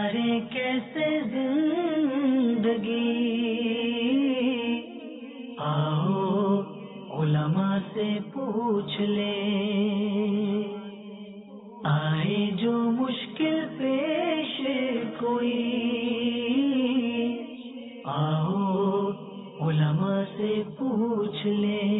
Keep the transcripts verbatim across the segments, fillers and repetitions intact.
گزارے کیسے زندگی، آؤ علماء سے پوچھ لیں، آئے جو مشکل پیش کوئی، آؤ علماء سے پوچھ لیں۔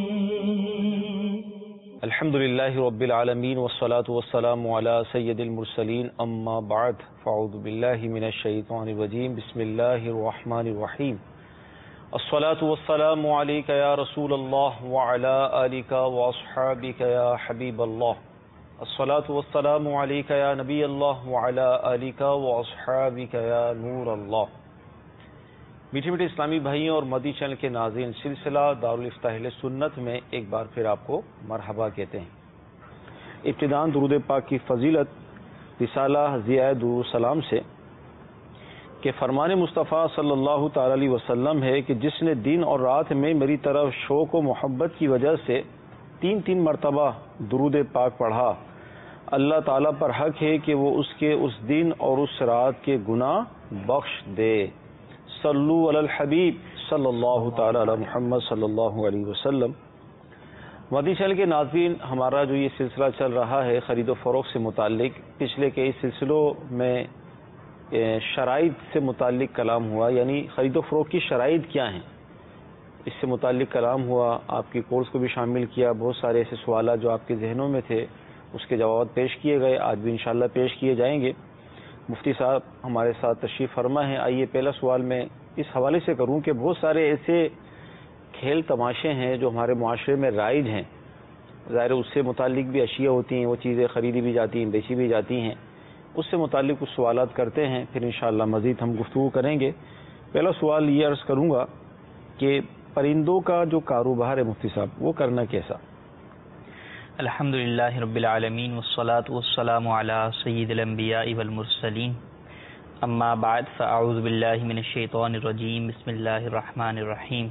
الحمد للہ رب العالمین والصلاة والسلام علی سید المرسلین، اما بعد فاعوذ باللہ من الشیطان الرجیم، بسم اللہ الرحمن الرحیم۔ الصلاة والسلام علیک یا رسول اللہ وعلی آلک واصحابک یا حبیب اللہ۔ الصلاة والسلام علیک یا نبی اللہ وعلی آلک واصحابک یا نور اللہ۔ میٹھے میٹھے اسلامی بھائیوں اور مدی چینل کے ناظرین، سلسلہ دارالفتاح اہل سنت میں ایک بار پھر آپ کو مرحبا کہتے ہیں۔ ابتداءً درود پاک کی فضیلت رسالہ ضیاء درود السلام سے کہ فرمان مصطفیٰ صلی اللہ تعالی علیہ وسلم ہے کہ جس نے دن اور رات میں میری طرف شوق و محبت کی وجہ سے تین تین مرتبہ درود پاک پڑھا، اللہ تعالیٰ پر حق ہے کہ وہ اس کے اس دن اور اس رات کے گناہ بخش دے۔ صلو علی الحبیب صلی اللہ تعالی علی محمد صلی اللہ علیہ وسلم۔ مدی چینل کے ناظرین، ہمارا جو یہ سلسلہ چل رہا ہے خرید و فروخت سے متعلق، پچھلے کئی سلسلوں میں شرائط سے متعلق کلام ہوا، یعنی خرید و فروخت کی شرائط کیا ہیں، اس سے متعلق کلام ہوا، آپ کی کورس کو بھی شامل کیا، بہت سارے ایسے سوالات جو آپ کے ذہنوں میں تھے اس کے جوابات پیش کیے گئے، آج بھی انشاءاللہ پیش کیے جائیں گے۔ مفتی صاحب ہمارے ساتھ تشریف فرما ہیں۔ آئیے پہلا سوال میں اس حوالے سے کروں کہ بہت سارے ایسے کھیل تماشے ہیں جو ہمارے معاشرے میں رائج ہیں، ظاہر اس سے متعلق بھی اشیاء ہوتی ہیں، وہ چیزیں خریدی بھی جاتی ہیں، بیچی بھی جاتی ہیں، اس سے متعلق کچھ سوالات کرتے ہیں، پھر انشاءاللہ مزید ہم گفتگو کریں گے۔ پہلا سوال یہ عرض کروں گا کہ پرندوں کا جو کاروبار ہے مفتی صاحب، وہ کرنا کیسا؟ الحمدللہ رب العالمین والصلاة والسلام علی سید الانبیاء والمرسلین، اما بعد فاعوذ باللہ من الشیطان الرجیم، بسم اللہ الرحمن الرحیم۔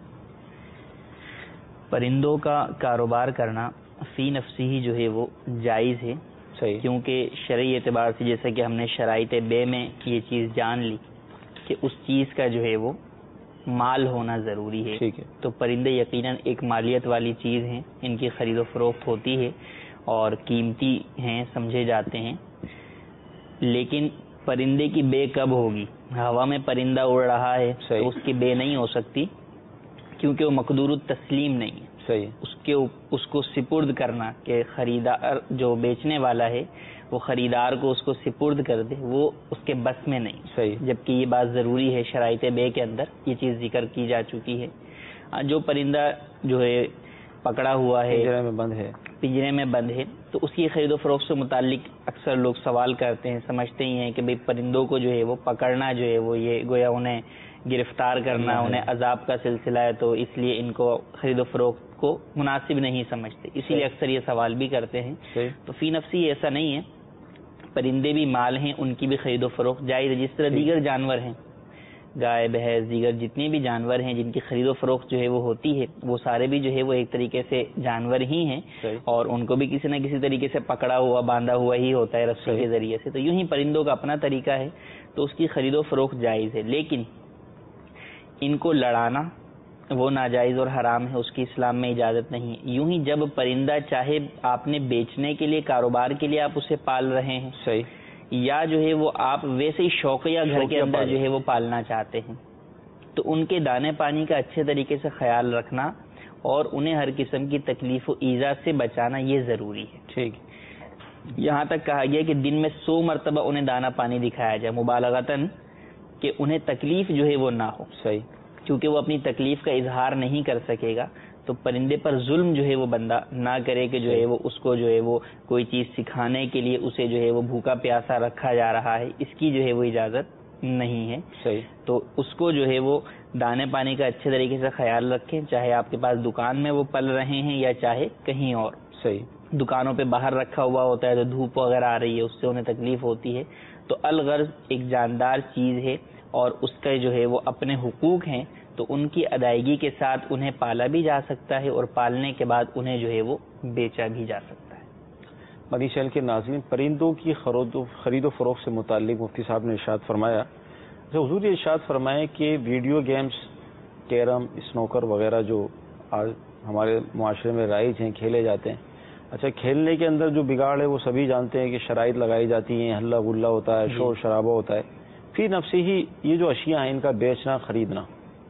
پرندوں کا کاروبار کرنا فی نفسی ہی جو ہے وہ جائز ہے، صحیح، کیونکہ شرعی اعتبار سے جیسا کہ ہم نے شرائط بے میں یہ چیز جان لی کہ اس چیز کا جو ہے وہ مال ہونا ضروری ہے، ٹھیک ہے، تو پرندے یقیناً ایک مالیت والی چیز ہیں، ان کی خرید و فروخت ہوتی ہے اور قیمتی ہیں، سمجھے جاتے ہیں۔ لیکن پرندے کی بے کب ہوگی؟ ہوا میں پرندہ اڑ رہا ہے تو اس کی بے نہیں ہو سکتی، کیونکہ وہ مقدور التسلیم نہیں ہے، صحیح، اس کے اس کو سپرد کرنا کہ خریدار جو بیچنے والا ہے وہ خریدار کو اس کو سپرد کر دے، وہ اس کے بس میں نہیں، صحیح، جبکہ یہ بات ضروری ہے، شرائط بے کے اندر یہ چیز ذکر کی جا چکی ہے۔ جو پرندہ جو ہے پکڑا ہوا ہے، پنجرے میں بند ہے، پنجرے میں بند ہے، تو اس کی خرید و فروخت سے متعلق اکثر لوگ سوال کرتے ہیں، سمجھتے ہی ہیں کہ بھئی پرندوں کو جو ہے وہ پکڑنا جو ہے وہ یہ گویا انہیں گرفتار کرنا، انہیں عذاب کا سلسلہ ہے، تو اس لیے ان کو خرید و فروخت کو مناسب نہیں سمجھتے، اسی لیے اکثر یہ سوال بھی کرتے ہیں۔ تو فی نفسی ایسا نہیں ہے، پرندے بھی مال ہیں، ان کی بھی خرید و فروخت جائز ہے، جس طرح دیگر جانور ہیں، گائے بھینس دیگر جتنے بھی جانور ہیں جن کی خرید و فروخت جو ہے وہ ہوتی ہے، وہ سارے بھی جو ہے وہ ایک طریقے سے جانور ہی ہیں، اور ان کو بھی کسی نہ کسی طریقے سے پکڑا ہوا باندھا ہوا ہی ہوتا ہے رسی کے ذریعے سے، تو یوں ہی پرندوں کا اپنا طریقہ ہے، تو اس کی خرید و فروخت جائز ہے۔ لیکن ان کو لڑانا وہ ناجائز اور حرام ہے، اس کی اسلام میں اجازت نہیں ہے۔ یوں ہی جب پرندہ چاہے آپ نے بیچنے کے لیے، کاروبار کے لیے آپ اسے پال رہے ہیں، صحیح، یا جو ہے وہ آپ ویسے ہی شوقیہ گھر کے اندر جو ہے وہ پالنا چاہتے ہیں، تو ان کے دانے پانی کا اچھے طریقے سے خیال رکھنا اور انہیں ہر قسم کی تکلیف و ایذا سے بچانا یہ ضروری ہے۔ ٹھیک، یہاں تک کہا گیا کہ دن میں سو مرتبہ انہیں دانہ پانی دکھایا جائے مبالغتاً، کہ انہیں تکلیف جو ہے وہ نہ ہو، صحیح، کیونکہ وہ اپنی تکلیف کا اظہار نہیں کر سکے گا، تو پرندے پر ظلم جو ہے وہ بندہ نہ کرے کہ جو ہے وہ اس کو جو ہے وہ کوئی چیز سکھانے کے لیے اسے جو ہے وہ بھوکا پیاسا رکھا جا رہا ہے، اس کی جو ہے وہ اجازت نہیں ہے۔ صحیح، تو اس کو جو ہے وہ دانے پانی کا اچھے طریقے سے خیال رکھیں، چاہے آپ کے پاس دکان میں وہ پل رہے ہیں یا چاہے کہیں اور۔ صحیح، دکانوں پہ باہر رکھا ہوا ہوتا ہے تو دھوپ وغیرہ آ رہی ہے، اس سے انہیں تکلیف ہوتی ہے، تو الغرض ایک جاندار چیز ہے اور اس کا جو ہے وہ اپنے حقوق ہیں، تو ان کی ادائیگی کے ساتھ انہیں پالا بھی جا سکتا ہے اور پالنے کے بعد انہیں جو ہے وہ بیچا بھی جا سکتا ہے۔ مدنی چینل کے ناظرین، پرندوں کی خرید و فروخت سے متعلق مفتی صاحب نے ارشاد فرمایا، اچھا حضور یہ ارشاد فرمائے کہ ویڈیو گیمز، کیرم، اسنوکر وغیرہ جو آج ہمارے معاشرے میں رائج ہیں، کھیلے جاتے ہیں، اچھا کھیلنے کے اندر جو بگاڑ ہے وہ سبھی جانتے ہیں کہ شرائط لگائی جاتی ہیں، ہلہ گلہ ہوتا ہے، شور شرابہ ہوتا ہے، فی نفسی ہی یہ جو اشیاء ہیں ان کا بیچنا خریدنا،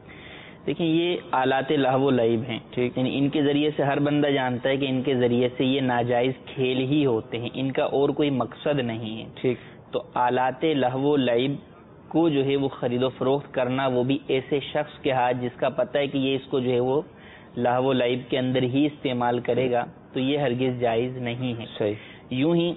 دیکھیں یہ آلات لہو و لعب ہیں، ٹھیک، یعنی ان کے ذریعے سے ہر بندہ جانتا ہے کہ ان کے ذریعے سے یہ ناجائز کھیل ہی ہوتے ہیں، ان کا اور کوئی مقصد نہیں ہے، ٹھیک، تو آلات لہو و لعب کو جو ہے وہ خرید و فروخت کرنا، وہ بھی ایسے شخص کے ہاتھ جس کا پتہ ہے کہ یہ اس کو جو ہے وہ لہو و لعب کے اندر ہی استعمال کرے گا، تو یہ ہرگز جائز نہیں ہے۔ صحیح۔ یوں ہی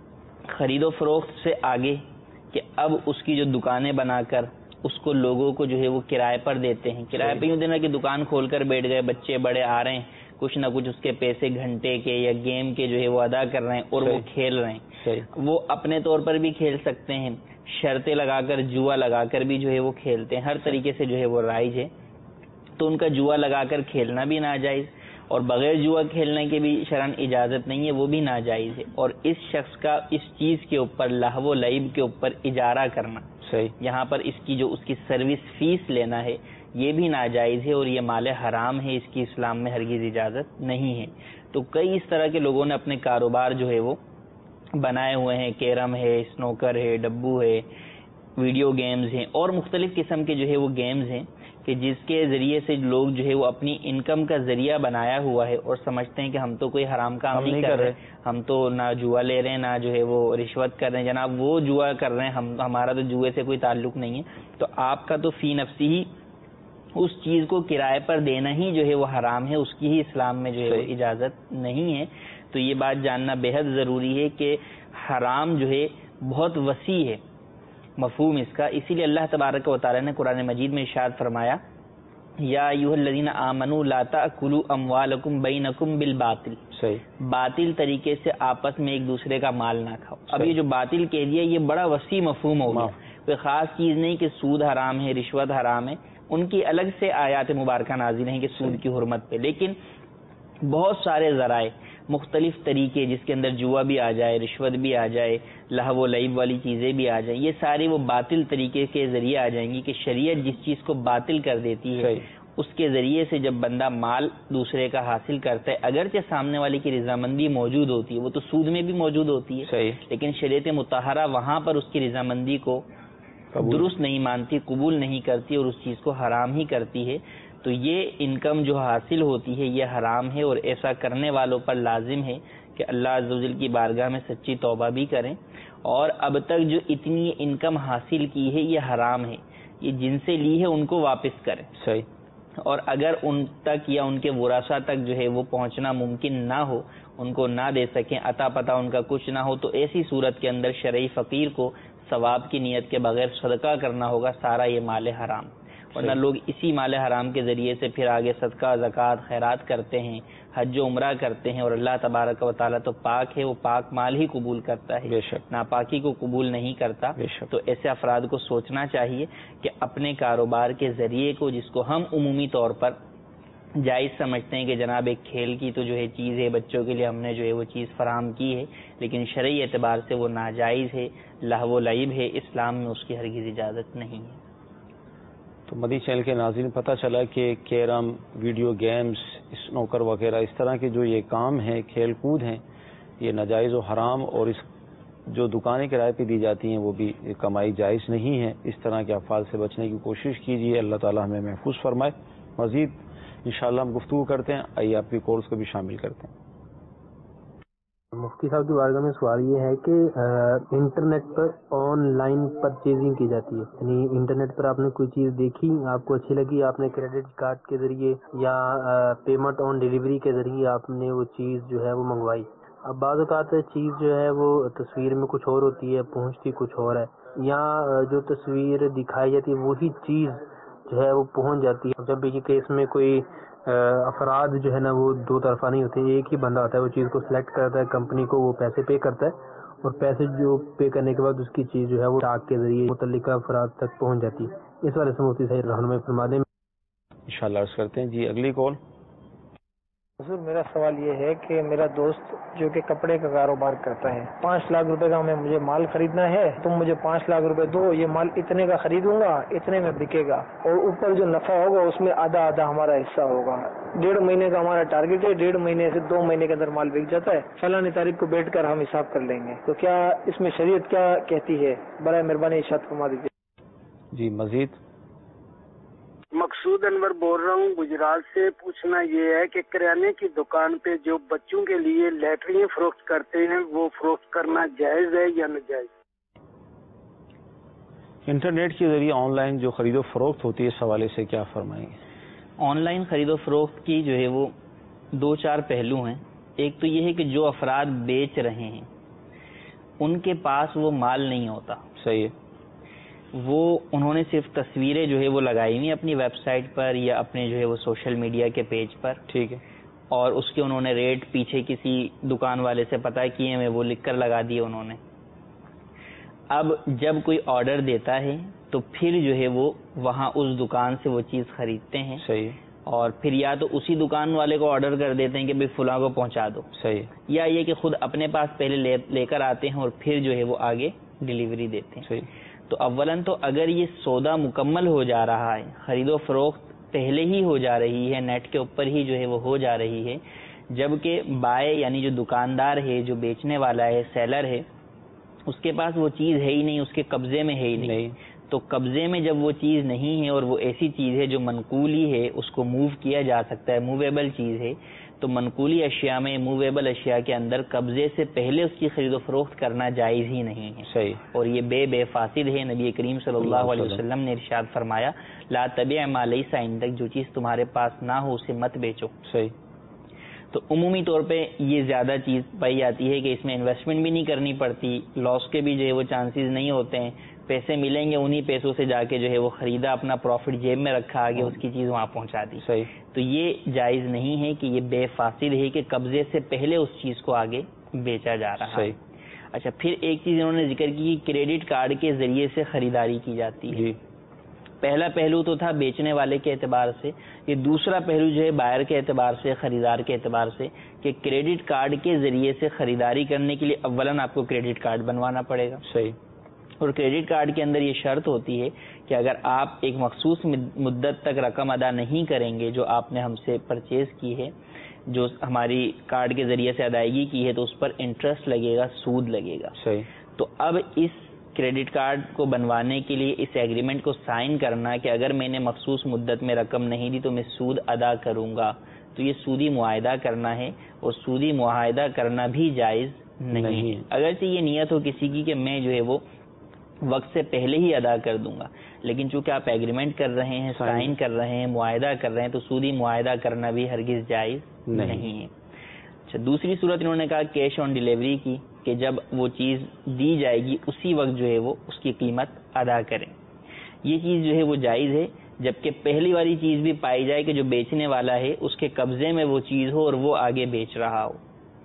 خرید و فروخت سے آگے کہ اب اس کی جو دکانیں بنا کر اس کو لوگوں کو جو ہے وہ کرائے پر دیتے ہیں، کرائے پہ یوں دینا کہ دکان کھول کر بیٹھ گئے، بچے بڑے آ رہے ہیں، کچھ نہ کچھ اس کے پیسے گھنٹے کے یا گیم کے جو ہے وہ ادا کر رہے ہیں اور وہ کھیل رہے ہیں، وہ اپنے طور پر بھی کھیل سکتے ہیں، شرطیں لگا کر، جوا لگا کر بھی جو ہے وہ کھیلتے ہیں، ہر طریقے سے جو ہے وہ رائج ہے، تو ان کا جوا لگا کر کھیلنا بھی ناجائز اور بغیر جوا کھیلنے کی بھی شرعاً اجازت نہیں ہے، وہ بھی ناجائز ہے، اور اس شخص کا اس چیز کے اوپر لہو و لعب کے اوپر اجارہ کرنا، صحیح، یہاں پر اس کی جو اس کی سروس فیس لینا ہے یہ بھی ناجائز ہے اور یہ مال حرام ہے، اس کی اسلام میں ہرگز اجازت نہیں ہے۔ تو کئی اس طرح کے لوگوں نے اپنے کاروبار جو ہے وہ بنائے ہوئے ہیں، کیرم ہے، اسنوکر ہے، ڈبو ہے، ویڈیو گیمز ہیں اور مختلف قسم کے جو ہے وہ گیمز ہیں کہ جس کے ذریعے سے لوگ جو ہے وہ اپنی انکم کا ذریعہ بنایا ہوا ہے اور سمجھتے ہیں کہ ہم تو کوئی حرام کام نہیں کر رہے، ہم تو نہ جوا لے رہے ہیں نہ جو ہے وہ رشوت کر رہے ہیں، جناب وہ جوا کر رہے ہیں، ہم ہمارا تو جوئے سے کوئی تعلق نہیں ہے، تو آپ کا تو فی نفسی ہی اس چیز کو کرائے پر دینا ہی جو ہے وہ حرام ہے، اس کی ہی اسلام میں جو ہے وہ اجازت نہیں ہے۔ تو یہ بات جاننا بے حد ضروری ہے کہ حرام جو ہے بہت وسیع ہے مفہوم اس کا، اسی لیے اللہ تبارک و تعالی نے قرآن مجید میں ارشاد فرمایا، یا ایھا الذین آمنوا لا تأکلوا اموالکم بینکم بالباطل، صحیح، باطل طریقے سے آپس میں ایک دوسرے کا مال نہ کھاؤ۔ اب یہ جو باطل کہہ دیا یہ بڑا وسیع مفہوم ہو گیا، کوئی خاص چیز نہیں کہ سود حرام ہے، رشوت حرام ہے، ان کی الگ سے آیات مبارکہ نازل ہیں کہ سود کی حرمت پہ، لیکن بہت سارے ذرائع، مختلف طریقے جس کے اندر جوا بھی آ جائے، رشوت بھی آ جائے، لہو و لعب والی چیزیں بھی آ جائیں، یہ ساری وہ باطل طریقے کے ذریعے آ جائیں گی کہ شریعت جس چیز کو باطل کر دیتی ہے اس کے ذریعے سے جب بندہ مال دوسرے کا حاصل کرتا ہے، اگرچہ سامنے والے کی رضامندی موجود ہوتی ہے، وہ تو سود میں بھی موجود ہوتی ہے، لیکن شریعت مطہرہ وہاں پر اس کی رضامندی کو درست نہیں مانتی، قبول نہیں کرتی اور اس چیز کو حرام ہی کرتی ہے، تو یہ انکم جو حاصل ہوتی ہے یہ حرام ہے، اور ایسا کرنے والوں پر لازم ہے کہ اللہ عز و جل کی بارگاہ میں سچی توبہ بھی کریں، اور اب تک جو اتنی انکم حاصل کی ہے یہ حرام ہے، یہ جن سے لی ہے ان کو واپس کریں، صحیح، اور اگر ان تک یا ان کے ورثاء تک جو ہے وہ پہنچنا ممکن نہ ہو، ان کو نہ دے سکیں، عطا پتہ ان کا کچھ نہ ہو، تو ایسی صورت کے اندر شرعی فقیر کو ثواب کی نیت کے بغیر صدقہ کرنا ہوگا، سارا یہ مال حرام، ورنہ لوگ اسی مال حرام کے ذریعے سے پھر آگے صدقہ، زکوٰۃ، خیرات کرتے ہیں، حج و عمرہ کرتے ہیں، اور اللہ تبارک و تعالیٰ تو پاک ہے، وہ پاک مال ہی قبول کرتا ہے، ناپاکی کو قبول نہیں کرتا۔ تو ایسے افراد کو سوچنا چاہیے کہ اپنے کاروبار کے ذریعے کو، جس کو ہم عمومی طور پر جائز سمجھتے ہیں کہ جناب ایک کھیل کی تو جو ہے چیز ہے، بچوں کے لیے ہم نے جو ہے وہ چیز فراہم کی ہے، لیکن شرعی اعتبار سے وہ ناجائز ہے، لہو و لعب ہے، اسلام میں اس کی ہرگز اجازت نہیں ہے۔ تو مدنی چینل کے ناظرین، پتہ چلا کہ کیرم، ویڈیو گیمز، اسنوکر وغیرہ اس طرح کے جو یہ کام ہیں، کھیل کود ہیں، یہ ناجائز و حرام، اور اس جو دکانیں کرائے پہ دی جاتی ہیں وہ بھی کمائی جائز نہیں ہے۔ اس طرح کے افعال سے بچنے کی کوشش کیجیے، اللہ تعالی ہمیں محفوظ فرمائے۔ مزید انشاءاللہ ہم گفتگو کرتے ہیں، آئیے آپ کی کالز کو بھی شامل کرتے ہیں۔ مفتی صاحب کی بارگاہ میں سوال یہ ہے کہ انٹرنیٹ پر آن لائن پرچیزنگ کی جاتی ہے، یعنی انٹرنیٹ پر آپ نے کوئی چیز دیکھی، آپ کو اچھی لگی، آپ نے کریڈٹ کارڈ کے ذریعے یا پیمنٹ آن ڈیلیوری کے ذریعے آپ نے وہ چیز جو ہے وہ منگوائی۔ اب بعض اوقات چیز جو ہے وہ تصویر میں کچھ اور ہوتی ہے، پہنچتی کچھ اور ہے، یا جو تصویر دکھائی جاتی ہے وہی چیز جو ہے وہ پہنچ جاتی ہے۔ جب یہ کیس میں کوئی افراد جو ہے نا وہ دو طرفہ نہیں ہوتے، ایک ہی بندہ ہوتا ہے، وہ چیز کو سلیکٹ کرتا ہے، کمپنی کو وہ پیسے پے کرتا ہے، اور پیسے جو پے کرنے کے بعد اس کی چیز جو ہے وہ ڈاک کے ذریعے متعلقہ افراد تک پہنچ جاتی ہے۔ اس والے سے مفتی صاحب رہنمائی فرما دیں۔ انشاءاللہ عرض کرتے ہیں۔ جی اگلی کال۔ حضور میرا سوال یہ ہے کہ میرا دوست جو کہ کپڑے کا کاروبار کرتا ہے، پانچ لاکھ روپے کا میں مجھے مال خریدنا ہے، تم مجھے پانچ لاکھ روپے دو، یہ مال اتنے کا خریدوں گا، اتنے میں بکے گا، اور اوپر جو نفع ہوگا اس میں آدھا آدھا ہمارا حصہ ہوگا۔ ڈیڑھ مہینے کا ہمارا ٹارگیٹ ہے، ڈیڑھ مہینے سے دو مہینے کے اندر مال بک جاتا ہے، فلاں تاریخ کو بیٹھ کر ہم حساب کر لیں گے۔ تو کیا اس میں شریعت کیا کہتی ہے؟ برائے مہربانی ارشاد فرما دیجیے۔ جی مزید؟ مقصود انور بول رہا ہوں گجرات سے۔ پوچھنا یہ ہے کہ کریانے کی دکان پہ جو بچوں کے لیے لیٹرین فروخت کرتے ہیں وہ فروخت کرنا جائز ہے یا ناجائز؟ انٹرنیٹ کے ذریعے آن لائن جو خرید و فروخت ہوتی ہے اس حوالے سے کیا فرمائیں گے؟ آن لائن خرید و فروخت کی جو ہے وہ دو چار پہلو ہیں۔ ایک تو یہ ہے کہ جو افراد بیچ رہے ہیں ان کے پاس وہ مال نہیں ہوتا، صحیح ہے، وہ انہوں نے صرف تصویریں جو ہے وہ لگائی ہوئی اپنی ویب سائٹ پر یا اپنے جو ہے وہ سوشل میڈیا کے پیج پر، ٹھیک ہے، اور اس کے انہوں نے ریٹ پیچھے کسی دکان والے سے پتہ کیے ہیں، وہ لکھ کر لگا دیے انہوں نے۔ اب جب کوئی آرڈر دیتا ہے تو پھر جو ہے وہ وہاں اس دکان سے وہ چیز خریدتے ہیں، صحیح، اور پھر یا تو اسی دکان والے کو آرڈر کر دیتے ہیں کہ بھئی فلاں کو پہنچا دو، صحیح، یا یہ کہ خود اپنے پاس پہلے لے لے کر آتے ہیں اور پھر جو ہے وہ آگے ڈیلیوری دیتے ہیں۔ صحیح، تو اولاً تو اگر یہ سودا مکمل ہو جا رہا ہے، خرید و فروخت پہلے ہی ہو جا رہی ہے، نیٹ کے اوپر ہی جو ہے وہ ہو جا رہی ہے، جبکہ بائے یعنی جو دکاندار ہے، جو بیچنے والا ہے، سیلر ہے، اس کے پاس وہ چیز ہے ہی نہیں، اس کے قبضے میں ہے ہی نہیں, نہیں. تو قبضے میں جب وہ چیز نہیں ہے اور وہ ایسی چیز ہے جو منقولی ہے، اس کو موو کیا جا سکتا ہے، موویبل چیز ہے، تو منقولی اشیاء میں، موویبل اشیاء کے اندر قبضے سے پہلے اس کی خرید و فروخت کرنا جائز ہی نہیں ہے، صحیح، اور یہ بے بے فاسد ہے۔ نبی کریم صلی اللہ علیہ وسلم نے ارشاد فرمایا، لا تبع ما لیس عندک، جو چیز تمہارے پاس نہ ہو اسے مت بیچو، صحیح۔ تو عمومی طور پہ یہ زیادہ چیز پائی جاتی ہے کہ اس میں انویسٹمنٹ بھی نہیں کرنی پڑتی، لاس کے بھی جو ہے وہ چانسز نہیں ہوتے ہیں، پیسے ملیں گے انہی پیسوں سے جا کے جو ہے وہ خریدا، اپنا پروفٹ جیب میں رکھا، آگے اس کی چیز وہاں پہنچا دی، صحیح۔ تو یہ جائز نہیں ہے کہ یہ بے فاسد ہے کہ قبضے سے پہلے اس چیز کو آگے بیچا جا رہا ہے۔ اچھا، پھر ایک چیز انہوں نے ذکر کی، کریڈٹ کارڈ کے ذریعے سے خریداری کی جاتی ہے۔ پہلا پہلو تو تھا بیچنے والے کے اعتبار سے، یہ دوسرا پہلو جو ہے بائر کے اعتبار سے، خریدار کے اعتبار سے، کہ کریڈٹ کارڈ کے ذریعے سے خریداری کرنے کے لیے اولاً آپ کو کریڈٹ کارڈ بنوانا پڑے گا، صحیح، اور کریڈٹ کارڈ کے اندر یہ شرط ہوتی ہے کہ اگر آپ ایک مخصوص مدت تک رقم ادا نہیں کریں گے جو آپ نے ہم سے پرچیز کی ہے، جو ہماری کارڈ کے ذریعے سے ادائیگی کی ہے، تو اس پر انٹرسٹ لگے گا، سود لگے گا، صحیح۔ تو اب اس کریڈٹ کارڈ کو بنوانے کے لیے اس ایگریمنٹ کو سائن کرنا کہ اگر میں نے مخصوص مدت میں رقم نہیں دی تو میں سود ادا کروں گا، تو یہ سودی معاہدہ کرنا ہے، اور سودی معاہدہ کرنا بھی جائز نہیں ہے، اگرچہ یہ نیت ہو کسی کی کہ میں جو ہے وہ وقت سے پہلے ہی ادا کر دوں گا، لیکن چونکہ آپ ایگریمنٹ کر رہے ہیں، سائن کر رہے ہیں، معاہدہ کر رہے ہیں، تو سودی معاہدہ کرنا بھی ہرگز جائز نہیں ہے۔ اچھا، دوسری صورت انہوں نے کہا کیش آن ڈیلیوری کی، کہ جب وہ چیز دی جائے گی اسی وقت جو ہے وہ اس کی قیمت ادا کریں، یہ چیز جو ہے وہ جائز ہے، جبکہ پہلی والی چیز بھی پائی جائے کہ جو بیچنے والا ہے اس کے قبضے میں وہ چیز ہو اور وہ آگے بیچ رہا ہو۔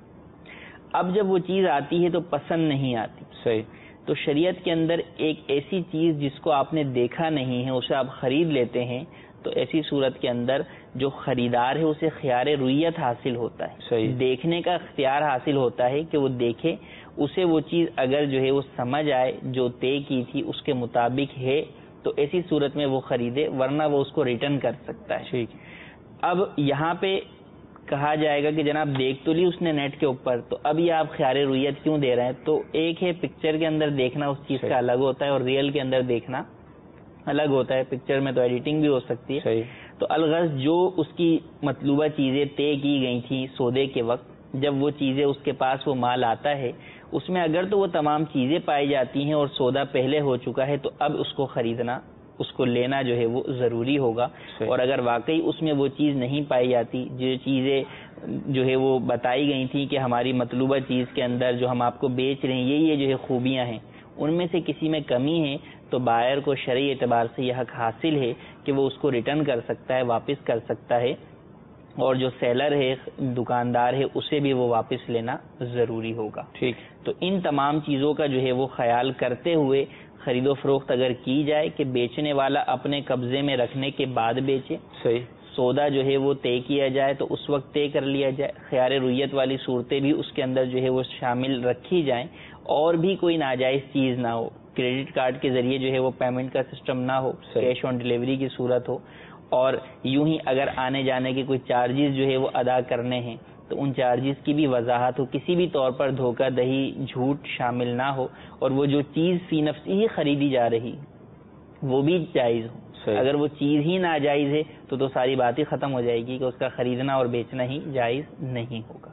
اب جب وہ چیز آتی ہے تو پسند نہیں آتی، صحیح، تو شریعت کے اندر ایک ایسی چیز جس کو آپ نے دیکھا نہیں ہے اسے آپ خرید لیتے ہیں، تو ایسی صورت کے اندر جو خریدار ہے اسے خیار رویت حاصل ہوتا ہے، صحیح، دیکھنے کا اختیار حاصل ہوتا ہے کہ وہ دیکھے، اسے وہ چیز اگر جو ہے وہ سمجھ آئے جو طے کی تھی اس کے مطابق ہے تو ایسی صورت میں وہ خریدے، ورنہ وہ اس کو ریٹرن کر سکتا ہے، ٹھیک۔ اب یہاں پہ کہا جائے گا کہ جناب دیکھ تو لی اس نے نیٹ کے اوپر، تو اب یہ آپ خیار رویت کیوں دے رہے ہیں؟ تو ایک ہے پکچر کے اندر دیکھنا اس چیز کا الگ ہوتا ہے اور ریئل کے اندر دیکھنا الگ ہوتا ہے، پکچر میں تو ایڈیٹنگ بھی ہو سکتی ہے، صحیح۔ تو الغرض جو اس کی مطلوبہ چیزیں طے کی گئی تھیں سودے کے وقت، جب وہ چیزیں اس کے پاس وہ مال آتا ہے، اس میں اگر تو وہ تمام چیزیں پائی جاتی ہیں اور سودا پہلے ہو چکا ہے تو اب اس کو خریدنا، اس کو لینا جو ہے وہ ضروری ہوگا، اور اگر واقعی اس میں وہ چیز نہیں پائی جاتی، جو چیزیں جو ہے وہ بتائی گئی تھیں کہ ہماری مطلوبہ چیز کے اندر جو ہم آپ کو بیچ رہے ہیں یہ یہ جو ہے خوبیاں ہیں، ان میں سے کسی میں کمی ہے، تو بائر کو شرعی اعتبار سے یہ حق حاصل ہے کہ وہ اس کو ریٹرن کر سکتا ہے، واپس کر سکتا ہے، اور جو سیلر ہے، دکاندار ہے، اسے بھی وہ واپس لینا ضروری ہوگا، ٹھیک۔ تو ان تمام چیزوں کا جو ہے وہ خیال کرتے ہوئے خرید و فروخت اگر کی جائے کہ بیچنے والا اپنے قبضے میں رکھنے کے بعد بیچے، صحیح، سودا جو ہے وہ طے کیا جائے تو اس وقت طے کر لیا جائے. خیار رویت والی صورتیں بھی اس کے اندر جو ہے وہ شامل رکھی جائیں, اور بھی کوئی ناجائز چیز نہ ہو. کریڈٹ کارڈ کے ذریعے جو ہے وہ پیمنٹ کا سسٹم نہ ہو, کیش آن ڈلیوری کی صورت ہو. اور یوں ہی اگر آنے جانے کے کوئی چارجز جو ہے وہ ادا کرنے ہیں تو ان چارجز کی بھی وضاحت ہو. کسی بھی طور پر دھوکہ دہی, جھوٹ شامل نہ ہو, اور وہ جو چیز فی نفسی ہی خریدی جا رہی وہ بھی جائز ہو. اگر وہ چیز ہی ناجائز ہے تو تو ساری بات ہی ختم ہو جائے گی کہ اس کا خریدنا اور بیچنا ہی جائز نہیں ہوگا.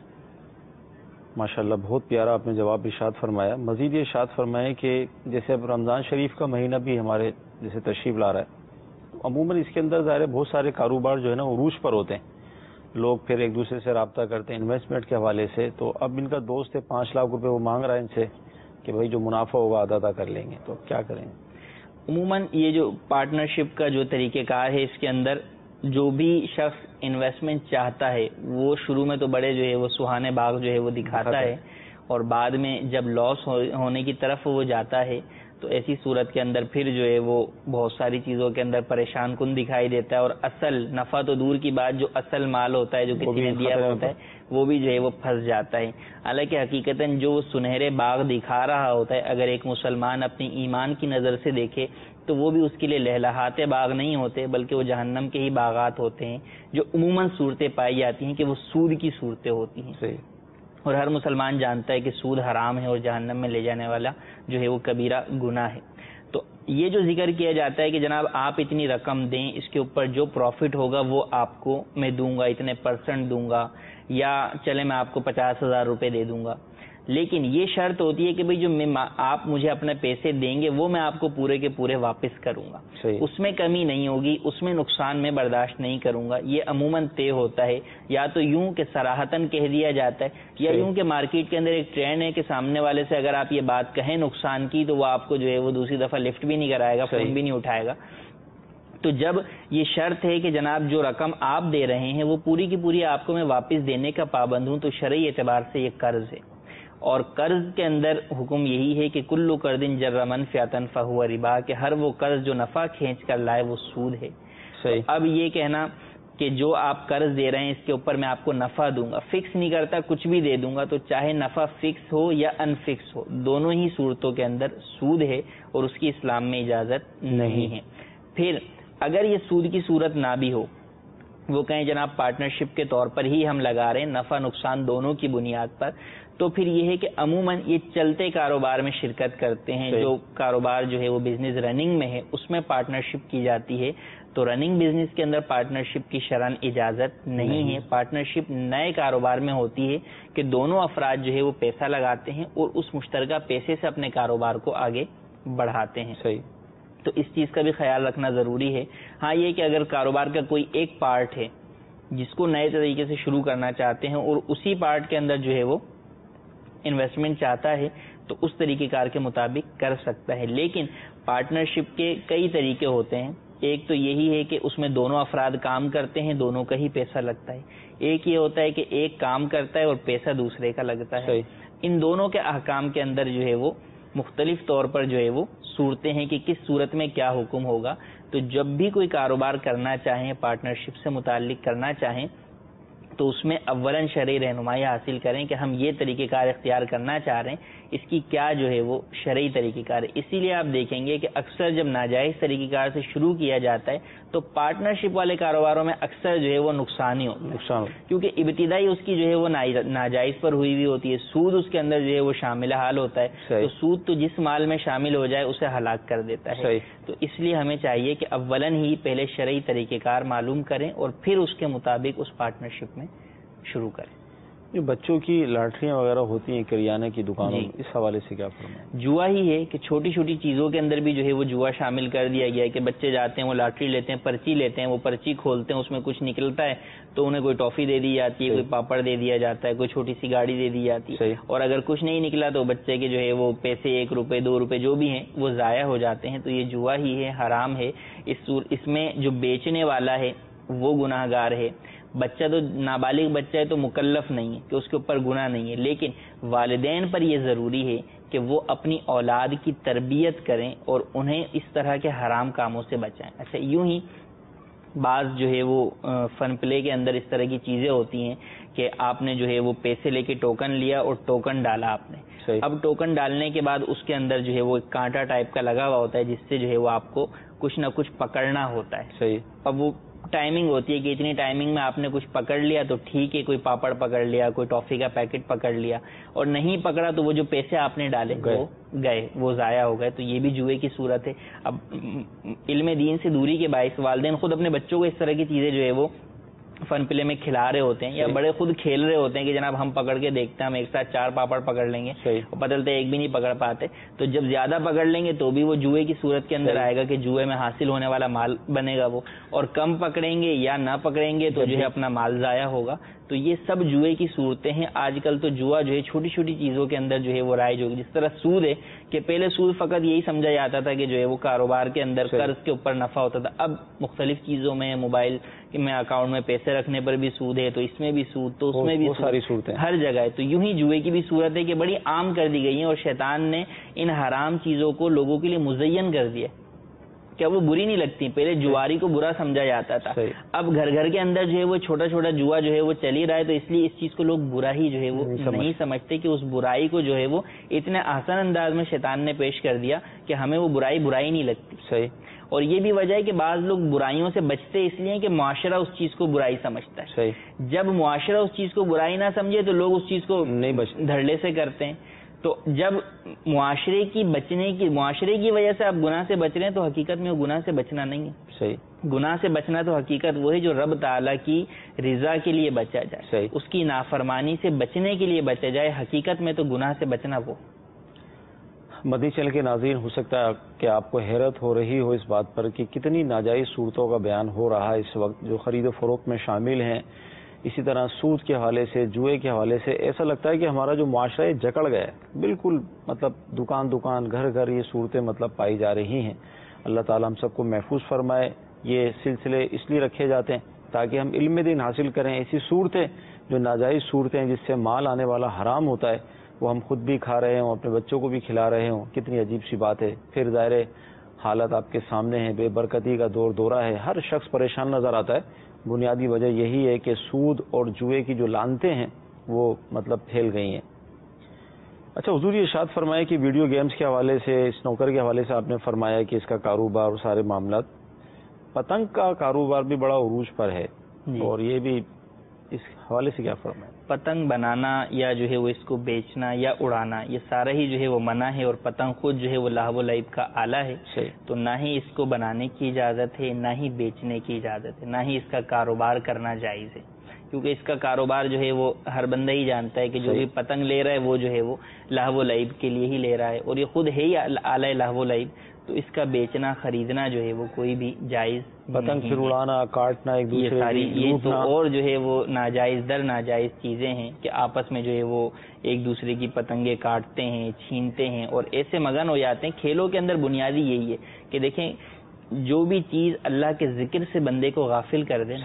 ماشاءاللہ بہت پیارا آپ نے جواب ارشاد فرمایا. مزید یہ ارشاد فرمائے کہ جیسے اب رمضان شریف کا مہینہ بھی ہمارے جیسے تشریف لا رہا ہے, عموماً اس کے اندر ظاہر ہے بہت سارے کاروبار جو ہے نا عروج پر ہوتے ہیں, لوگ پھر ایک دوسرے سے رابطہ کرتے ہیں انویسٹمنٹ کے حوالے سے. تو اب ان کا دوست ہے پانچ لاکھ روپے وہ مانگ رہا ہے ان سے کہ بھائی جو منافع ہوگا آدھا آدھا کر لیں گے, تو کیا کریں؟ عموماً یہ جو پارٹنرشپ کا جو طریقہ کار ہے اس کے اندر جو بھی شخص انویسٹمنٹ چاہتا ہے وہ شروع میں تو بڑے جو ہے وہ سہانے باغ جو ہے وہ دکھاتا ہے, اور بعد میں جب لاس ہونے کی طرف وہ جاتا ہے تو ایسی صورت کے اندر پھر جو ہے وہ بہت ساری چیزوں کے اندر پریشان کن دکھائی دیتا ہے, اور اصل نفع تو دور کی بات, جو اصل مال ہوتا ہے جو کسی نے دیا ہوتا ہے وہ بھی جو ہے وہ پھنس جاتا ہے. حالانکہ حقیقتاً جو سنہرے باغ دکھا رہا ہوتا ہے اگر ایک مسلمان اپنی ایمان کی نظر سے دیکھے تو وہ بھی اس کے لیے لہلہاتے باغ نہیں ہوتے, بلکہ وہ جہنم کے ہی باغات ہوتے ہیں, جو عموماً صورتیں پائی جاتی ہیں کہ وہ سود کی صورتیں ہوتی ہیں. صحیح. اور ہر مسلمان جانتا ہے کہ سود حرام ہے اور جہنم میں لے جانے والا جو ہے وہ کبیرہ گناہ ہے. تو یہ جو ذکر کیا جاتا ہے کہ جناب آپ اتنی رقم دیں, اس کے اوپر جو پروفٹ ہوگا وہ آپ کو میں دوں گا, اتنے پرسنٹ دوں گا, یا چلے میں آپ کو پچاس ہزار روپے دے دوں گا, لیکن یہ شرط ہوتی ہے کہ بھئی جو میں آپ مجھے اپنے پیسے دیں گے وہ میں آپ کو پورے کے پورے واپس کروں گا, اس میں کمی نہیں ہوگی, اس میں نقصان میں برداشت نہیں کروں گا. یہ عموماً طے ہوتا ہے, یا تو یوں کہ صراحتاً کہہ دیا جاتا ہے, یا یوں کہ مارکیٹ کے اندر ایک ٹرینڈ ہے کہ سامنے والے سے اگر آپ یہ بات کہیں نقصان کی تو وہ آپ کو جو ہے وہ دوسری دفعہ لفٹ بھی نہیں کرائے گا, فون بھی نہیں اٹھائے گا. تو جب یہ شرط ہے کہ جناب جو رقم آپ دے رہے ہیں وہ پوری کی پوری آپ کو میں واپس دینے کا پابند ہوں, تو شرعی اعتبار سے یہ قرض ہے. اور قرض کے اندر حکم یہی ہے کہ کلو قرض جر منفعۃ فہو ربا, کہ ہر وہ قرض جو نفع کھینچ کر لائے وہ سود ہے. اب یہ کہنا کہ جو آپ قرض دے رہے ہیں اس کے اوپر میں آپ کو نفع دوں گا, فکس نہیں کرتا, کچھ بھی دے دوں گا, تو چاہے نفع فکس ہو یا ان فکس ہو دونوں ہی صورتوں کے اندر سود ہے اور اس کی اسلام میں اجازت نہیں ہے. پھر اگر یہ سود کی صورت نہ بھی ہو, وہ کہیں جناب پارٹنرشپ کے طور پر ہی ہم لگا رہے ہیں, نفع نقصان دونوں کی بنیاد پر, تو پھر یہ ہے کہ عموماً یہ چلتے کاروبار میں شرکت کرتے ہیں. جو کاروبار جو ہے وہ بزنس رننگ میں ہے اس میں پارٹنرشپ کی جاتی ہے, تو رننگ بزنس کے اندر پارٹنرشپ کی شرعاً اجازت نہیں ہے. پارٹنرشپ نئے کاروبار میں ہوتی ہے کہ دونوں افراد جو ہے وہ پیسہ لگاتے ہیں اور اس مشترکہ پیسے سے اپنے کاروبار کو آگے بڑھاتے ہیں. صحیح. تو اس چیز کا بھی خیال رکھنا ضروری ہے. ہاں یہ کہ اگر کاروبار کا کوئی ایک پارٹ ہے جس کو نئے طریقے سے شروع کرنا چاہتے ہیں اور اسی پارٹ کے اندر جو ہے وہ انویسٹمنٹ چاہتا ہے تو اس طریقہ کار کے مطابق کر سکتا ہے. لیکن پارٹنرشپ کے کئی طریقے ہوتے ہیں. ایک تو یہی ہے کہ اس میں دونوں افراد کام کرتے ہیں, دونوں کا ہی پیسہ لگتا ہے. ایک یہ ہوتا ہے کہ ایک کام کرتا ہے اور پیسہ دوسرے کا لگتا ہے. ان دونوں کے احکام کے اندر جو ہے وہ مختلف طور پر جو ہے وہ صورتیں ہیں کہ کس صورت میں کیا حکم ہوگا. تو جب بھی کوئی کاروبار کرنا چاہیں, پارٹنرشپ سے متعلق کرنا چاہیں, تو اس میں اولاً شرعی رہنمائی حاصل کریں کہ ہم یہ طریقہ کار اختیار کرنا چاہ رہے ہیں, اس کی کیا جو ہے وہ شرعی طریقہ کار ہے. اسی لیے آپ دیکھیں گے کہ اکثر جب ناجائز طریقہ کار سے شروع کیا جاتا ہے تو پارٹنرشپ والے کاروباروں میں اکثر جو ہے وہ نقصان ہی ہوتا ہے, کیونکہ ابتدائی اس کی جو ہے وہ ناجائز پر ہوئی ہوئی ہوتی ہے. سود اس کے اندر جو ہے وہ شامل حال ہوتا ہے, تو سود تو جس مال میں شامل ہو جائے اسے ہلاک کر دیتا ہے. تو اس لیے ہمیں چاہیے کہ اولاً ہی پہلے شرعی طریقہ کار معلوم کریں اور پھر اس کے مطابق اس پارٹنرشپ میں شروع کریں. جو بچوں کی لاٹریاں وغیرہ ہوتی ہیں کریانے کی دکانوں میں, اس حوالے سے کیا فرمائیں؟ جوا ہی ہے کہ چھوٹی چھوٹی چیزوں کے اندر بھی جو ہے وہ جوا شامل کر دیا گیا ہے کہ بچے جاتے ہیں, وہ لاٹری لیتے ہیں, پرچی لیتے ہیں, وہ پرچی کھولتے ہیں, اس میں کچھ نکلتا ہے تو انہیں کوئی ٹافی دے دی جاتی ہے, کوئی پاپڑ دے دیا جاتا ہے, کوئی چھوٹی سی گاڑی دے دی جاتی ہے, اور اگر کچھ نہیں نکلا تو بچے کے جو ہے وہ پیسے ایک روپے دو روپے جو بھی ہیں وہ ضائع ہو جاتے ہیں. تو یہ جوا ہی ہے, حرام ہے. اس اس میں جو بیچنے والا ہے وہ گناہ گار ہے. بچہ تو نابالغ بچہ ہے تو مکلف نہیں ہے کہ اس کے اوپر گناہ نہیں ہے, لیکن والدین پر یہ ضروری ہے کہ وہ اپنی اولاد کی تربیت کریں اور انہیں اس طرح کے حرام کاموں سے بچائیں. اچھا یوں ہی بعض جو ہے وہ فن پلے کے اندر اس طرح کی چیزیں ہوتی ہیں کہ آپ نے جو ہے وہ پیسے لے کے ٹوکن لیا اور ٹوکن ڈالا آپ نے. اب ٹوکن ڈالنے کے بعد اس کے اندر جو ہے وہ ایک کانٹا ٹائپ کا لگا ہوا ہوتا ہے جس سے جو ہے وہ آپ کو کچھ نہ کچھ پکڑنا ہوتا ہے. صحیح. اب وہ ٹائمنگ ہوتی ہے کہ اتنی ٹائمنگ میں آپ نے کچھ پکڑ لیا تو ٹھیک ہے, کوئی پاپڑ پکڑ لیا, کوئی ٹافی کا پیکٹ پکڑ لیا, اور نہیں پکڑا تو وہ جو پیسے آپ نے ڈالے وہ گئے, وہ ضائع ہو گئے. تو یہ بھی جوئے کی صورت ہے. اب علم دین سے دوری کے باعث والدین خود اپنے بچوں کو اس طرح کی چیزیں جو ہے وہ فن پلے میں کھلا رہے ہوتے ہیں, یا بڑے خود کھیل رہے ہوتے ہیں کہ جناب ہم پکڑ کے دیکھتے ہیں, ہم ایک ساتھ چار پاپڑ پکڑ لیں گے, اور پتہ چلتا ہے ایک بھی نہیں پکڑ پاتے. تو جب زیادہ پکڑ لیں گے تو بھی وہ جوئے کی صورت کے اندر آئے گا کہ جوئے میں حاصل ہونے والا مال بنے گا وہ, اور کم پکڑیں گے یا نہ پکڑیں گے تو جو ہے اپنا مال ضائع ہوگا. تو یہ سب جوئے کی صورتیں ہیں. آج کل تو جوا جو ہے چھوٹی چھوٹی چیزوں کے اندر جو ہے وہ رائج ہوگی. جس طرح سود ہے کہ پہلے سود فقط یہی سمجھا جاتا تھا کہ جو ہے وہ کاروبار کے اندر قرض کے اوپر نفع ہوتا تھا. اب مختلف چیزوں میں, موبائل میں اکاؤنٹ میں پیسے رکھنے پر بھی سود ہے, تو اس میں بھی سود, تو اس میں بھی ساری صورتیں ہر جگہ ہے. تو یوں ہی جوئے کی بھی صورت ہے کہ بڑی عام کر دی گئی ہیں, اور شیطان نے ان حرام چیزوں کو لوگوں کے لیے مزین کر دیا. کیا وہ بری نہیں لگتی؟ پہلے جواری کو برا سمجھا جاتا تھا, اب گھر گھر کے اندر جو ہے وہ چھوٹا چھوٹا جوا جو ہے وہ چل ہی رہا ہے. تو اس لیے اس چیز کو لوگ برا ہی جو ہے وہ نہیں سمجھتے کہ اس برائی کو جو ہے وہ اتنے آسان انداز میں شیطان نے پیش کر دیا کہ ہمیں وہ برائی برائی نہیں لگتی. صحیح. اور یہ بھی وجہ ہے کہ بعض لوگ برائیوں سے بچتے اس لیے کہ معاشرہ اس چیز کو برائی سمجھتا ہے. صحیح. جب معاشرہ اس چیز کو برائی نہ سمجھے تو لوگ اس چیز کو نہیں بچ دھڑلے سے کرتے ہیں. تو جب معاشرے کی بچنے کی معاشرے کی وجہ سے آپ گناہ سے بچ رہے ہیں تو حقیقت میں وہ گناہ سے بچنا نہیں ہے. صحیح. گناہ سے بچنا تو حقیقت وہ ہے جو رب تعالیٰ کی رضا کے لیے بچا جائے. صحیح. اس کی نافرمانی سے بچنے کے لیے بچا جائے. حقیقت میں تو گناہ سے بچنا وہ. مدنی چینل کے ناظرین, ہو سکتا ہے کہ آپ کو حیرت ہو رہی ہو اس بات پر کہ کتنی ناجائز صورتوں کا بیان ہو رہا ہے اس وقت جو خرید و فروخت میں شامل ہیں. اسی طرح سود کے حوالے سے, جوئے کے حوالے سے ایسا لگتا ہے کہ ہمارا جو معاشرہ ہے جکڑ گیا ہے بالکل. مطلب دکان دکان, گھر گھر یہ صورتیں مطلب پائی جا رہی ہیں. اللہ تعالی ہم سب کو محفوظ فرمائے. یہ سلسلے اس لیے رکھے جاتے ہیں تاکہ ہم علم دین حاصل کریں. ایسی صورتیں جو ناجائز صورتیں جس سے مال آنے والا حرام ہوتا ہے وہ ہم خود بھی کھا رہے ہوں, اپنے بچوں کو بھی کھلا رہے ہوں. کتنی عجیب سی بات ہے. پھر ظاہر حالت آپ کے سامنے ہے, بے برکتی کا دور دورہ ہے, ہر شخص پریشان نظر آتا ہے. بنیادی وجہ یہی ہے کہ سود اور جوئے کی جو لانتیں ہیں وہ مطلب پھیل گئی ہیں. اچھا حضور یہ ارشاد فرمائے کہ ویڈیو گیمز کے حوالے سے, سنوکر کے حوالے سے آپ نے فرمایا کہ اس کا کاروبار اور سارے معاملات. پتنگ کا کاروبار بھی بڑا عروج پر ہے جی. اور یہ بھی اس حوالے سے کیا فرمائے؟ پتنگ بنانا یا جو ہے وہ اس کو بیچنا یا اڑانا یہ سارا ہی جو ہے وہ منع ہے, اور پتنگ خود جو ہے وہ لہو و لعب کا آلہ ہے. تو نہ ہی اس کو بنانے کی اجازت ہے, نہ ہی بیچنے کی اجازت ہے, نہ ہی اس کا کاروبار کرنا جائز ہے. کیونکہ اس کا کاروبار جو ہے وہ ہر بندہ ہی جانتا ہے کہ جو بھی پتنگ لے رہا ہے وہ جو ہے وہ لہو و لعب کے لیے ہی لے رہا ہے, اور یہ خود ہے ہی آلہ لہو و لعب. تو اس کا بیچنا خریدنا جو ہے وہ کوئی بھی جائز پتنگ پھر اڑانا, کاٹنا ایک دوسرے یہ ساری یہ تو اور جو ہے وہ ناجائز در ناجائز چیزیں ہیں کہ آپس میں جو ہے وہ ایک دوسرے کی پتنگیں کاٹتے ہیں, چھینتے ہیں, اور ایسے مگن ہو جاتے ہیں. کھیلوں کے اندر بنیادی یہی ہے کہ دیکھیں جو بھی چیز اللہ کے ذکر سے بندے کو غافل کر دے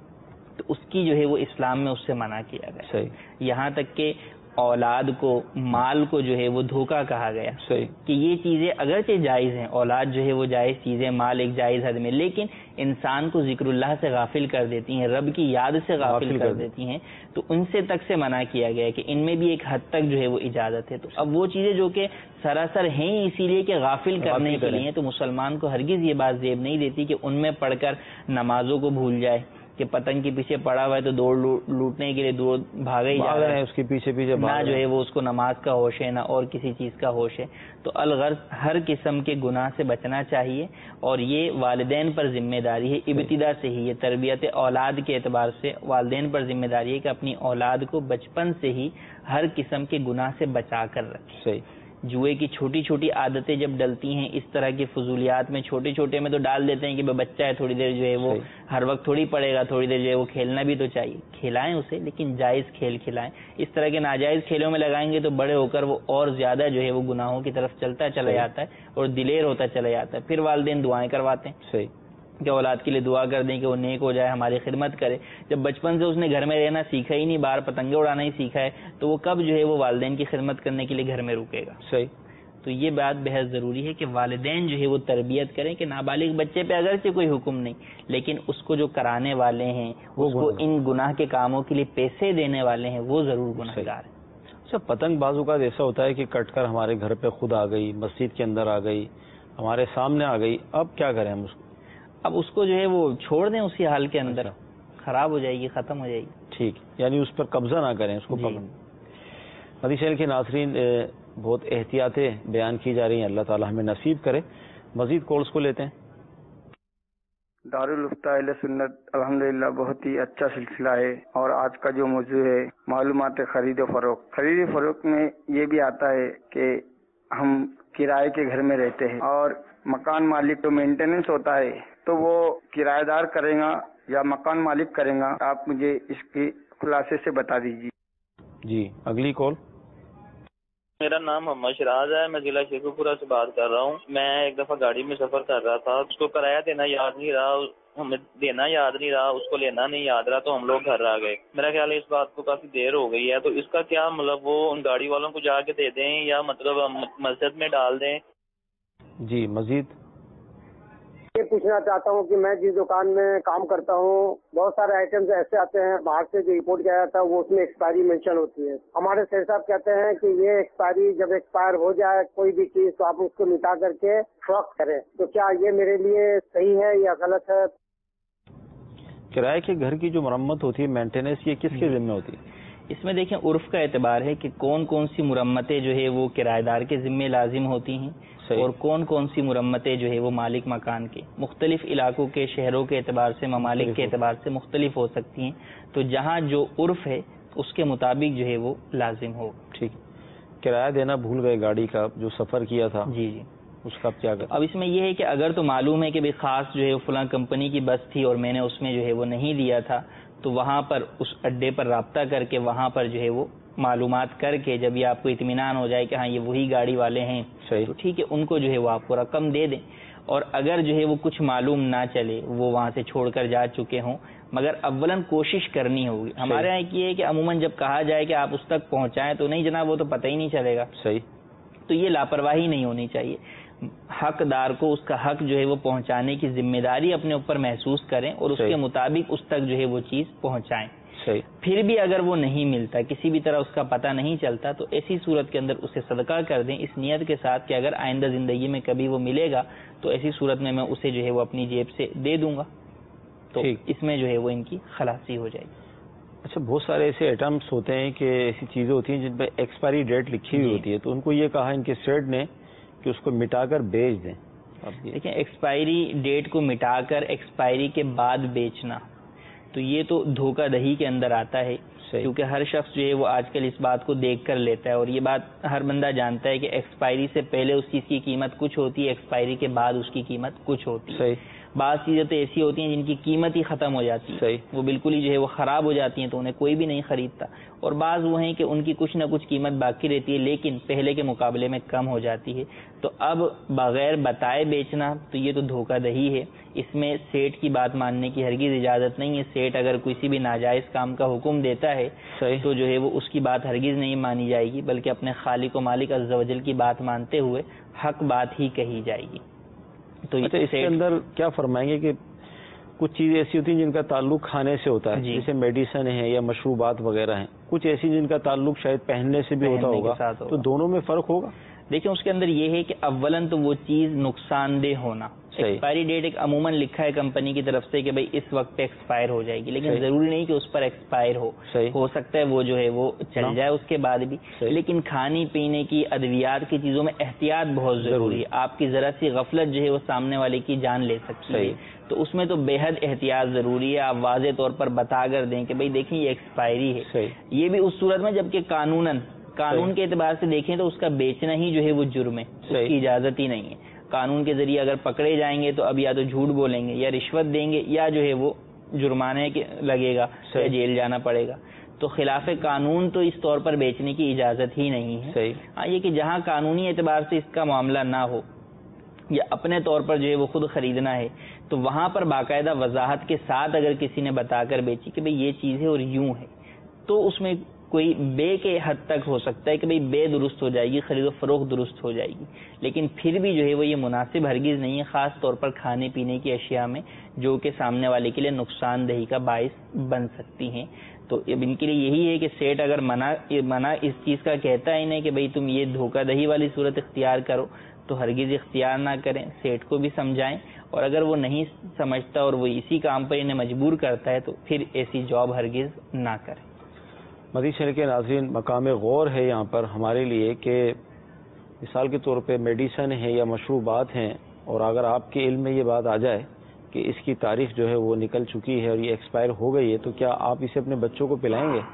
تو اس کی جو ہے وہ اسلام میں اس سے منع کیا گیا. یہاں تک کہ اولاد کو, مال کو جو ہے وہ دھوکہ کہا گیا کہ یہ چیزیں اگرچہ جائز ہیں, اولاد جو ہے وہ جائز چیزیں, مال ایک جائز حد میں, لیکن انسان کو ذکر اللہ سے غافل کر دیتی ہیں, رب کی یاد سے غافل کر دیتی ہیں. تو ان سے تک سے منع کیا گیا کہ ان میں بھی ایک حد تک جو ہے وہ اجازت ہے. تو اب وہ چیزیں جو کہ سراسر ہیں اسی لیے کہ غافل کرنے کے لیے, تو مسلمان کو ہرگز یہ بات زیب نہیں دیتی کہ ان میں پڑھ کر نمازوں کو بھول جائے کہ پتنگ کے پیچھے پڑا ہوا ہے تو دوڑ لوٹنے کے لیے دوڑ بھاگے ہی جا رہا ہے, اس کے پیچھے پیچھے نہ جو ہے وہ اس کو نماز کا ہوش ہے, نہ اور کسی چیز کا ہوش ہے. تو الغرض ہر قسم کے گناہ سے بچنا چاہیے, اور یہ والدین پر ذمہ داری ہے ابتدا سے ہی. یہ تربیت اولاد کے اعتبار سے والدین پر ذمہ داری ہے کہ اپنی اولاد کو بچپن سے ہی ہر قسم کے گناہ سے بچا کر رکھے. جوئے کی چھوٹی چھوٹی عادتیں جب ڈلتی ہیں اس طرح کی فضولیات میں, چھوٹے چھوٹے میں تو ڈال دیتے ہیں کہ بچہ ہے تھوڑی دیر جو ہے وہ ہر وقت تھوڑی پڑے گا, تھوڑی دیر جو ہے وہ کھیلنا بھی تو چاہیے, کھلائیں اسے لیکن جائز کھیل کھلائیں. اس طرح کے ناجائز کھیلوں میں لگائیں گے تو بڑے ہو کر وہ اور زیادہ جو ہے وہ گناہوں کی طرف چلتا چلا جاتا ہے اور دلیر ہوتا چلا جاتا ہے. پھر والدین دعائیں کرواتے ہیں صحیح کہ اولاد کے لیے دعا کر دیں کہ وہ نیک ہو جائے, ہماری خدمت کرے. جب بچپن سے اس نے گھر میں رہنا سیکھا ہی نہیں, باہر پتنگیں اڑانا ہی سیکھا ہے, تو وہ کب جو ہے وہ والدین کی خدمت کرنے کے لیے گھر میں رکے گا. صحیح. تو یہ بات بہت ضروری ہے کہ والدین جو ہے وہ تربیت کریں کہ نابالغ بچے پہ اگرچہ کوئی حکم نہیں، لیکن اس کو جو کرانے والے ہیں، اس کو ان گناہ کے کاموں کے لیے پیسے دینے والے ہیں، وہ ضرور گنہگار ہیں۔ اچھا، پتنگ بعض اوقات ایسا ہوتا ہے کہ کٹ کر ہمارے گھر پہ خود آ گئی، مسجد کے اندر آ گئی، ہمارے سامنے آ گئی، اب کیا کریں ہم اس کو؟ اب اس کو جو ہے وہ چھوڑ دیں اسی حال کے اندر، خراب ہو جائے گی، ختم ہو جائے گی۔ ٹھیک، یعنی اس پر قبضہ نہ کریں، اس کو پکڑیں۔ مدنی چینل کے ناظرین، بہت احتیاطیں بیان کی جا رہی ہیں، اللہ تعالی ہمیں نصیب کرے۔ مزید کالز کو لیتے ہیں۔ دارالفتہ اہل سنت الحمدللہ بہت ہی اچھا سلسلہ ہے، اور آج کا جو موضوع ہے معلومات خرید و فروخت۔ خرید و فروخت میں یہ بھی آتا ہے کہ ہم کرائے کے گھر میں رہتے ہیں اور مکان مالک تو مینٹیننس ہوتا ہے، تو وہ کرایہ دار کرے گا یا مکان مالک کرے گا؟ آپ مجھے اس کی خلاصے سے بتا دیجیے۔ جی، اگلی کال۔ میرا نام محمد شراز ہے، میں ضلع شیخو پورہ سے بات کر رہا ہوں۔ میں ایک دفعہ گاڑی میں سفر کر رہا تھا، اس کو کرایہ دینا یاد نہیں رہا، ہمیں دینا یاد نہیں رہا، اس کو لینا نہیں یاد رہا، تو ہم لوگ گھر آ گئے۔ میرا خیال ہے اس بات کو کافی دیر ہو گئی ہے، تو اس کا کیا مطلب وہ ان گاڑی والوں کو جا کے دے دیں یا مطلب مسجد میں ڈال دیں؟ جی، مزید یہ پوچھنا چاہتا ہوں کہ میں جس دکان میں کام کرتا ہوں، بہت سارے آئٹمز ایسے آتے ہیں باہر سے جو امپورٹ کیا جاتا ہے، وہ اس میں ایکسپائری مینشن ہوتی ہے۔ ہمارے سیر صاحب کہتے ہیں کہ یہ ایکسپائری جب ایکسپائر ہو جائے کوئی بھی چیز تو آپ اس کو مٹا کر کے فروخت کریں، تو کیا یہ میرے لیے صحیح ہے یا غلط ہے؟ کرائے کے گھر کی جو مرمت ہوتی ہے، مینٹیننس، یہ کس کے ذمہ ہوتی ہے؟ اس میں دیکھیں عرف کا اعتبار ہے کہ کون کون سی مرمتیں جو ہے وہ کرایہ دار کے ذمہ لازم ہوتی ہیں، اور کون کون سی مرمتیں جو ہے وہ مالک مکان کے۔ مختلف علاقوں کے، شہروں کے اعتبار سے، ممالک کے اعتبار سے مختلف ہو سکتی ہیں، تو جہاں جو عرف ہے اس کے مطابق جو ہے وہ لازم ہو۔ ٹھیک، کرایہ دینا بھول گئے گاڑی کا جو سفر کیا تھا، جی جی، اس کا کیا کریں؟ اب اس میں یہ ہے کہ اگر تو معلوم ہے کہ بھئی خاص جو ہے فلاں کمپنی کی بس تھی اور میں نے اس میں جو ہے وہ نہیں دیا تھا، تو وہاں پر اس اڈے پر رابطہ کر کے وہاں پر جو ہے وہ معلومات کر کے جب یہ آپ کو اطمینان ہو جائے کہ ہاں یہ وہی گاڑی والے ہیں، تو ٹھیک ہے، ان کو جو ہے وہ آپ کو رقم دے دیں۔ اور اگر جو ہے وہ کچھ معلوم نہ چلے، وہ وہاں سے چھوڑ کر جا چکے ہوں، مگر اولاً کوشش کرنی ہوگی۔ ہمارے یہاں یہ ہے کہ عموماً جب کہا جائے کہ آپ اس تک پہنچائیں تو نہیں جناب وہ تو پتہ ہی نہیں چلے گا۔ صحیح، تو یہ لاپرواہی نہیں ہونی چاہیے۔ حقدار کو اس کا حق جو ہے وہ پہنچانے کی ذمہ داری اپنے اوپر محسوس کریں اور اس کے مطابق اس تک جو ہے وہ چیز پہنچائیں۔ پھر بھی اگر وہ نہیں ملتا، کسی بھی طرح اس کا پتہ نہیں چلتا، تو ایسی صورت کے اندر اسے صدقہ کر دیں، اس نیت کے ساتھ کہ اگر آئندہ زندگی میں کبھی وہ ملے گا تو ایسی صورت میں میں اسے جو ہے وہ اپنی جیب سے دے دوں گا، تو اس میں جو ہے وہ ان کی خلاصی ہو جائے گی۔ اچھا، بہت سارے ایسے آئٹمس ہوتے ہیں کہ ایسی چیزیں ہوتی ہیں جن پہ ایکسپائری ڈیٹ لکھی ہوئی ہوتی ہے، تو ان کو یہ کہا ان کے سیٹ نے کہ اس کو مٹا کر بیچ دیں۔ دیکھیں، ایکسپائری ڈیٹ کو مٹا کر ایکسپائری کے بعد بیچنا، تو یہ تو دھوکہ دہی کے اندر آتا ہے، کیونکہ ہر شخص جو ہے وہ آج کل اس بات کو دیکھ کر لیتا ہے، اور یہ بات ہر بندہ جانتا ہے کہ ایکسپائری سے پہلے اس چیز کی قیمت کچھ ہوتی ہے، ایکسپائری کے بعد اس کی قیمت کچھ ہوتی ہے۔ بعض چیزیں تو ایسی ہوتی ہیں جن کی قیمت ہی ختم ہو جاتی ہے، وہ بالکل ہی جو ہے وہ خراب ہو جاتی ہیں، تو انہیں کوئی بھی نہیں خریدتا، اور بعض وہ ہیں کہ ان کی کچھ نہ کچھ قیمت باقی رہتی ہے لیکن پہلے کے مقابلے میں کم ہو جاتی ہے۔ تو اب بغیر بتائے بیچنا تو یہ تو دھوکہ دہی ہے، اس میں سیٹ کی بات ماننے کی ہرگز اجازت نہیں ہے۔ سیٹ اگر کسی بھی ناجائز کام کا حکم دیتا ہے تو جو ہے وہ اس کی بات ہرگز نہیں مانی جائے گی، بلکہ اپنے خالق و مالک عز و جل کی بات مانتے ہوئے حق بات ہی کہی جائے گی۔ تو اچھا، اس کے اندر کیا فرمائیں گے کہ کچھ چیزیں ایسی ہوتی ہیں جن کا تعلق کھانے سے ہوتا ہے، جیسے میڈیسن ہے یا مشروبات وغیرہ ہیں، کچھ ایسی جن کا تعلق شاید پہننے سے بھی ہوتا ہوگا، تو دونوں میں فرق ہوگا؟ دیکھیں، اس کے اندر یہ ہے کہ اولاً تو وہ چیز نقصان دہ ہونا، ایکسپائری ڈیٹ ایک عموماً لکھا ہے کمپنی کی طرف سے کہ بھئی اس وقت پہ ایکسپائر ہو جائے گی، لیکن ضروری نہیں کہ اس پر ایکسپائر ہو، ہو سکتا ہے وہ جو ہے وہ چل جائے اس کے بعد بھی، لیکن کھانے پینے کی، ادویات کی چیزوں میں احتیاط بہت ضروری ہے۔ آپ کی ذرا سی غفلت جو ہے وہ سامنے والے کی جان لے سکتی ہے، تو اس میں تو بے حد احتیاط ضروری ہے۔ آپ واضح طور پر بتا کر دیں کہ بھئی دیکھیں یہ ایکسپائری ہے، یہ بھی اس صورت میں جبکہ قانوناً قانون کے اعتبار سے دیکھیں تو اس کا بیچنا ہی جو ہے وہ جرم ہے، اس کی اجازت ہی نہیں ہے۔ قانون کے ذریعے اگر پکڑے جائیں گے تو اب یا تو جھوٹ بولیں گے یا رشوت دیں گے یا جو ہے وہ جرمانے لگے گا یا جیل جانا پڑے گا، تو خلاف قانون تو اس طور پر بیچنے کی اجازت ہی نہیں ہے۔ ہاں، یہ کہ جہاں قانونی اعتبار سے اس کا معاملہ نہ ہو یا اپنے طور پر جو ہے وہ خود خریدنا ہے، تو وہاں پر باقاعدہ وضاحت کے ساتھ اگر کسی نے بتا کر بیچی کہ بھئی یہ چیز ہے اور یوں ہے، تو اس میں کوئی بے کے حد تک ہو سکتا ہے کہ بھئی بے درست ہو جائے گی، خرید و فروخت درست ہو جائے گی، لیکن پھر بھی جو ہے وہ یہ مناسب ہرگز نہیں ہے، خاص طور پر کھانے پینے کی اشیاء میں جو کہ سامنے والے کے لیے نقصان دہی کا باعث بن سکتی ہیں۔ تو ان کے لیے یہی ہے کہ سیٹ اگر منع منع اس چیز کا کہتا ہے انہیں کہ بھئی تم یہ دھوکہ دہی والی صورت اختیار کرو، تو ہرگز اختیار نہ کریں، سیٹ کو بھی سمجھائیں، اور اگر وہ نہیں سمجھتا اور وہ اسی کام پر انہیں مجبور کرتا ہے تو پھر ایسی جاب ہرگز نہ کریں۔ مزید شہر کے ناظرین، مقام غور ہے یہاں پر ہمارے لیے کہ مثال کے طور پہ میڈیسن ہے یا مشروبات ہیں، اور اگر آپ کے علم میں یہ بات آ جائے کہ اس کی تاریخ جو ہے وہ نکل چکی ہے اور یہ ایکسپائر ہو گئی ہے، تو کیا آپ اسے اپنے بچوں کو پلائیں گے؟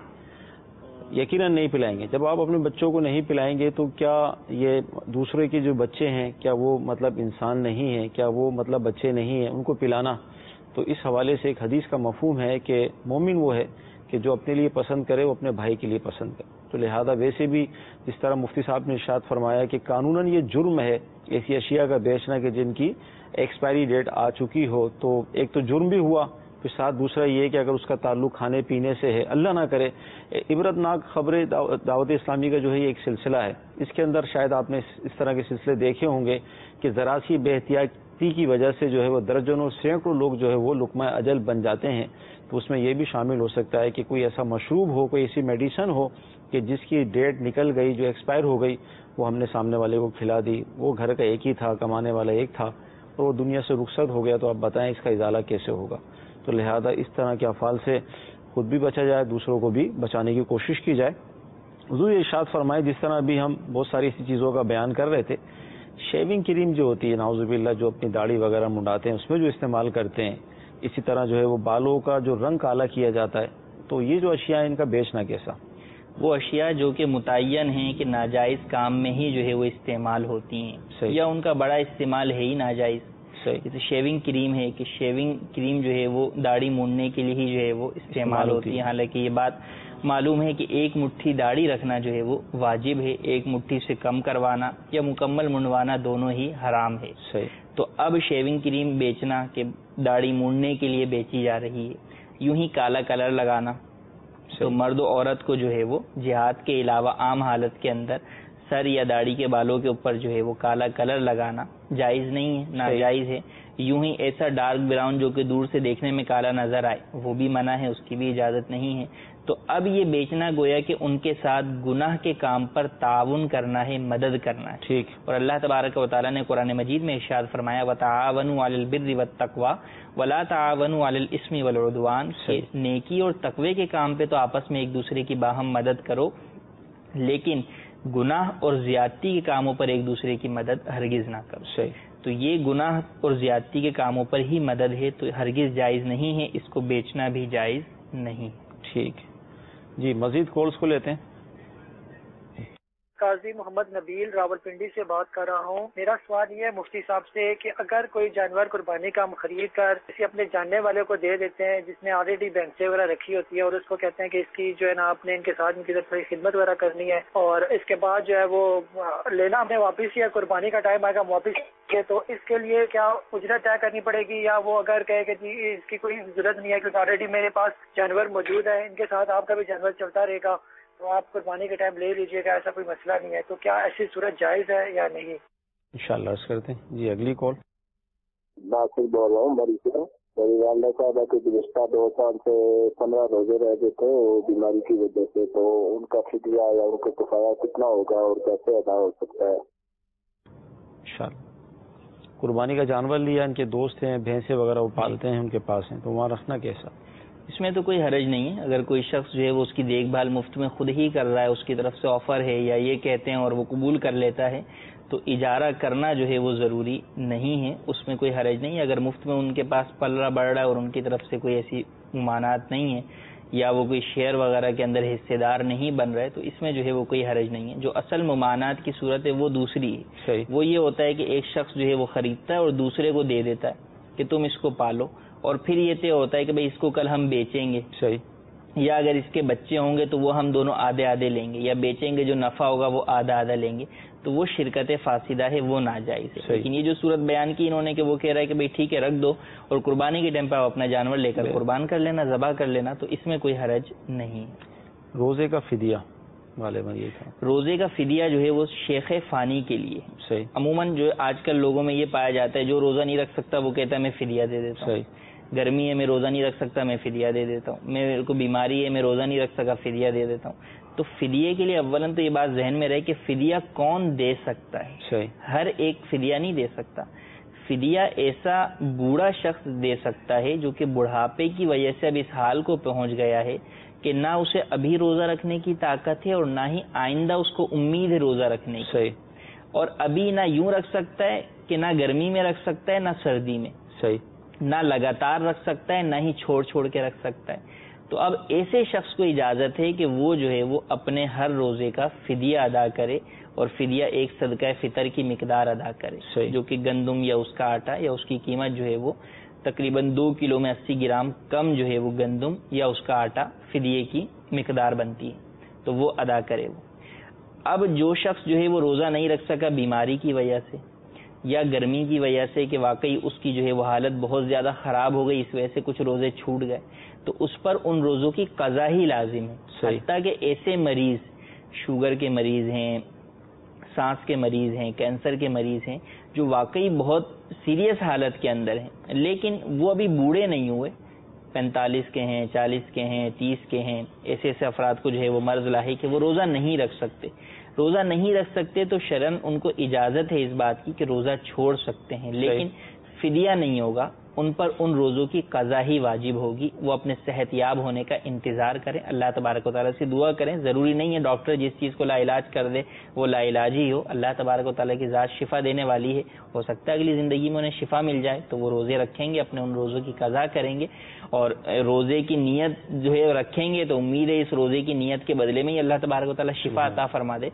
یقیناً نہیں پلائیں گے۔ جب آپ اپنے بچوں کو نہیں پلائیں گے تو کیا یہ دوسرے کے جو بچے ہیں کیا وہ مطلب انسان نہیں ہیں؟ کیا وہ مطلب بچے نہیں ہیں؟ ان کو پلانا، تو اس حوالے سے ایک حدیث کا مفہوم ہے کہ مومن وہ ہے کہ جو اپنے لیے پسند کرے وہ اپنے بھائی کے لیے پسند کرے۔ تو لہذا ویسے بھی جس طرح مفتی صاحب نے ارشاد فرمایا کہ قانوناً یہ جرم ہے ایسی اشیاء کا بیچنا کہ جن کی ایکسپائری ڈیٹ آ چکی ہو، تو ایک تو جرم بھی ہوا، پھر ساتھ دوسرا یہ کہ اگر اس کا تعلق کھانے پینے سے ہے، اللہ نہ کرے۔ عبرت ناک خبریں دعوت اسلامی کا جو ہے یہ ایک سلسلہ ہے، اس کے اندر شاید آپ نے اس طرح کے سلسلے دیکھے ہوں گے کہ ذرا سی بے احتیاطی کی وجہ سے جو ہے وہ درجنوں سینکڑوں لوگ جو ہے وہ لقمہ اجل بن جاتے ہیں۔ تو اس میں یہ بھی شامل ہو سکتا ہے کہ کوئی ایسا مشروب ہو، کوئی ایسی میڈیسن ہو کہ جس کی ڈیٹ نکل گئی، جو ایکسپائر ہو گئی، وہ ہم نے سامنے والے کو کھلا دی، وہ گھر کا ایک ہی تھا، کمانے والا ایک تھا، اور وہ دنیا سے رخصت ہو گیا، تو آپ بتائیں اس کا ازالہ کیسے ہوگا؟ تو لہذا اس طرح کے افعال سے خود بھی بچا جائے، دوسروں کو بھی بچانے کی کوشش کی جائے۔ حضور ارشاد فرمائے، جس طرح ابھی ہم بہت ساری ایسی چیزوں کا بیان کر رہے تھے، شیونگ کریم جو ہوتی ہے نعوذ باللہ، جو اپنی داڑھی وغیرہ منڈاتے ہیں اس میں جو استعمال کرتے ہیں، اسی طرح جو ہے وہ بالوں کا جو رنگ کالا کیا جاتا ہے، تو یہ جو اشیاء ان کا بیچنا کیسا؟ وہ اشیاء جو کہ متعین ہیں کہ ناجائز کام میں ہی جو ہے وہ استعمال ہوتی ہیں، صحیح، یا ان کا بڑا استعمال ہے ہی ناجائز۔ جیسے شیونگ کریم ہے کہ شیونگ کریم جو ہے وہ داڑھی موننے کے لیے ہی جو ہے وہ استعمال ہوتی ہے، حالانکہ یہ بات معلوم ہے کہ ایک مٹھی داڑھی رکھنا جو ہے وہ واجب ہے، ایک مٹھی سے کم کروانا یا مکمل منڈوانا دونوں ہی حرام ہے۔ صحیح۔ تو اب شیونگ کریم بیچنا کہ داڑھی موننے کے لیے بیچی جا رہی ہے، یوں ہی کالا کلر لگانا، تو مرد و عورت کو جو ہے وہ جہاد کے علاوہ عام حالت کے اندر سر یا داڑھی کے بالوں کے اوپر جو ہے وہ کالا کلر لگانا جائز نہیں ہے، ناجائز ہے۔ یوں ہی ایسا ڈارک براؤن جو کہ دور سے دیکھنے میں کالا نظر آئے وہ بھی منع ہے، اس کی بھی اجازت نہیں ہے۔ تو اب یہ بیچنا گویا کہ ان کے ساتھ گناہ کے کام پر تعاون کرنا ہے، مدد کرنا ہے، ٹھیک۔ اور اللہ تبارک و تعالیٰ نے قرآن مجید میں ارشاد فرمایا وَتَعَاوَنُوا عَلَى الْبِرِّ وَالتَّقْوَى وَلَا تَعَاوَنُوا عَلَى الْإِثْمِ وَالْعُدْوَانِ، کہ نیکی اور تقوی کے کام پہ تو آپس میں ایک دوسرے کی باہم مدد کرو، لیکن گناہ اور زیادتی کے کاموں پر ایک دوسرے کی مدد ہرگز نہ کرو۔ صحیح۔ تو یہ گناہ اور زیادتی کے کاموں پر ہی مدد ہے، تو ہرگز جائز نہیں ہے، اس کو بیچنا بھی جائز نہیں۔ ٹھیک جی، مزید کالز کو لیتے ہیں۔ قاضی محمد نبیل راولپنڈی سے بات کر رہا ہوں۔ میرا سوال یہ ہے مفتی صاحب سے کہ اگر کوئی جانور قربانی کا ہم خرید کر کسی اپنے جاننے والے کو دے دیتے ہیں جس نے آلریڈی بینسے وغیرہ رکھی ہوتی ہے، اور اس کو کہتے ہیں کہ اس کی جو ہے نا آپ نے ان کے ساتھ ان کی طرف خدمت وغیرہ کرنی ہے، اور اس کے بعد جو ہے وہ لینا ہمیں واپس یا قربانی کا ٹائم آئے گا واپس کے، تو اس کے لیے کیا اجرت طے کرنی پڑے گی، یا وہ اگر کہے کہ جی اس کی کوئی ضرورت نہیں ہے کیونکہ آلریڈی میرے پاس جانور موجود ہے، ان کے ساتھ آپ کا بھی جانور چلتا رہے گا، تو آپ قربانی کے ٹائم لے لیجئے گا، ایسا کوئی مسئلہ نہیں ہے، تو کیا ایسی صورت جائز ہے یا نہیں؟ انشاءاللہ عرض کرتے ہیں۔ جی اگلی کال۔ ناصر بول رہا ہوں بڑی سے۔ میری والدہ صاحبہ کے گزشتہ دو سال سے پندرہ روزے رہ گئے تھے وہ بیماری کی وجہ سے، تو ان کا فدیہ یا ان کا کفایہ کتنا ہوگا اور کیسے ادا ہو سکتا ہے؟ انشاءاللہ۔ قربانی کا جانور لیا، ان کے دوست ہیں، بھینسیں وغیرہ وہ پالتے ہیں، ان کے پاس ہیں، تو وہاں رکھنا کیسا؟ اس میں تو کوئی حرج نہیں ہے، اگر کوئی شخص جو ہے وہ اس کی دیکھ بھال مفت میں خود ہی کر رہا ہے، اس کی طرف سے آفر ہے یا یہ کہتے ہیں اور وہ قبول کر لیتا ہے، تو اجارہ کرنا جو ہے وہ ضروری نہیں ہے، اس میں کوئی حرج نہیں ہے۔ اگر مفت میں ان کے پاس پل رہا بڑھ رہا ہے اور ان کی طرف سے کوئی ایسی ممانعت نہیں ہے یا وہ کوئی شیئر وغیرہ کے اندر حصے دار نہیں بن رہے، تو اس میں جو ہے وہ کوئی حرج نہیں ہے۔ جو اصل ممانعت کی صورت ہے وہ دوسری ہے، صحیح۔ وہ یہ ہوتا ہے کہ ایک شخص جو ہے وہ خریدتا ہے اور دوسرے کو دے دیتا ہے کہ تم اس کو پالو، اور پھر یہ طے ہوتا ہے کہ بھئی اس کو کل ہم بیچیں گے، صحیح، یا اگر اس کے بچے ہوں گے تو وہ ہم دونوں آدھے آدھے لیں گے، یا بیچیں گے جو نفع ہوگا وہ آدھا آدھا لیں گے، تو وہ شرکت فاسدہ ہے، وہ ناجائز ہے۔ لیکن یہ جو صورت بیان کی انہوں نے کہ وہ کہہ رہا ہے کہ بھئی ٹھیک ہے رکھ دو اور قربانی کے ٹائم پہ آپ اپنا جانور لے کر قربان کر لینا، ذبح کر لینا، تو اس میں کوئی حرج نہیں ہے۔ روزے کا فدیہ غالباً یہ تھا. روزے کا فدیہ جو ہے وہ شیخ فانی کے لیے. صحیح. عموماً جو آج کل لوگوں میں یہ پایا جاتا ہے جو روزہ نہیں رکھ سکتا وہ کہتا ہے میں فدیہ دے دیتا ہوں. صحیح. گرمی ہے میں روزہ نہیں رکھ سکتا میں فدیہ دے دیتا ہوں. میرے کو بیماری ہے میں روزہ نہیں رکھ سکا فدیہ دے دیتا ہوں. تو فدیے کے لیے اولاً تو یہ بات ذہن میں رہے کہ فدیہ کون دے سکتا ہے. صحیح. ہر ایک فدیہ نہیں دے سکتا. فدیہ ایسا بوڑھا شخص دے سکتا ہے جو کہ بڑھاپے کی وجہ سے اب اس حال کو پہنچ گیا ہے کہ نہ اسے ابھی روزہ رکھنے کی طاقت ہے اور نہ ہی آئندہ اس کو امید ہے روزہ رکھنے کی. صحیح. اور ابھی نہ یوں رکھ سکتا ہے کہ نہ گرمی میں رکھ سکتا ہے نہ سردی میں. صحیح. نہ لگاتار رکھ سکتا ہے نہ ہی چھوڑ چھوڑ کے رکھ سکتا ہے. تو اب ایسے شخص کو اجازت ہے کہ وہ جو ہے وہ اپنے ہر روزے کا فدیہ ادا کرے اور فدیہ ایک صدقہ فطر کی مقدار ادا کرے. صحیح. جو کہ گندم یا اس کا آٹا یا اس کی قیمت جو ہے وہ تقریباً دو کلو میں اسی گرام کم جو ہے وہ گندم یا اس کا آٹا فدیے کی مقدار بنتی ہے تو وہ ادا کرے. وہ اب جو شخص جو ہے وہ روزہ نہیں رکھ سکا بیماری کی وجہ سے یا گرمی کی وجہ سے کہ واقعی اس کی جو ہے وہ حالت بہت زیادہ خراب ہو گئی اس وجہ سے کچھ روزے چھوٹ گئے تو اس پر ان روزوں کی قضا ہی لازم ہے. حتیٰ کہ ایسے مریض شوگر کے مریض ہیں, سانس کے مریض ہیں, کینسر کے مریض ہیں جو واقعی بہت سیریس حالت کے اندر ہیں لیکن وہ ابھی بوڑھے نہیں ہوئے, پینتالیس کے ہیں, چالیس کے ہیں, تیس کے ہیں, ایسے ایسے افراد کو جو ہے وہ مرض لاحق ہے وہ روزہ نہیں رکھ سکتے. روزہ نہیں رکھ سکتے تو شرعاً ان کو اجازت ہے اس بات کی کہ روزہ چھوڑ سکتے ہیں لیکن فدیہ نہیں ہوگا, ان پر ان روزوں کی قضا ہی واجب ہوگی. وہ اپنے صحت یاب ہونے کا انتظار کریں, اللہ تبارک و تعالیٰ سے دعا کریں. ضروری نہیں ہے ڈاکٹر جس چیز کو لا علاج کر دے وہ لا علاج ہی ہو. اللہ تبارک و تعالیٰ کی ذات شفا دینے والی ہے, ہو سکتا ہے اگلی زندگی میں انہیں شفا مل جائے تو وہ روزے رکھیں گے, اپنے ان روزوں کی قضا کریں گے اور روزے کی نیت جو ہے رکھیں گے تو امید ہے اس روزے کی نیت کے بدلے میں ہی اللہ تبارک و تعالیٰ شفا عطا فرما دے.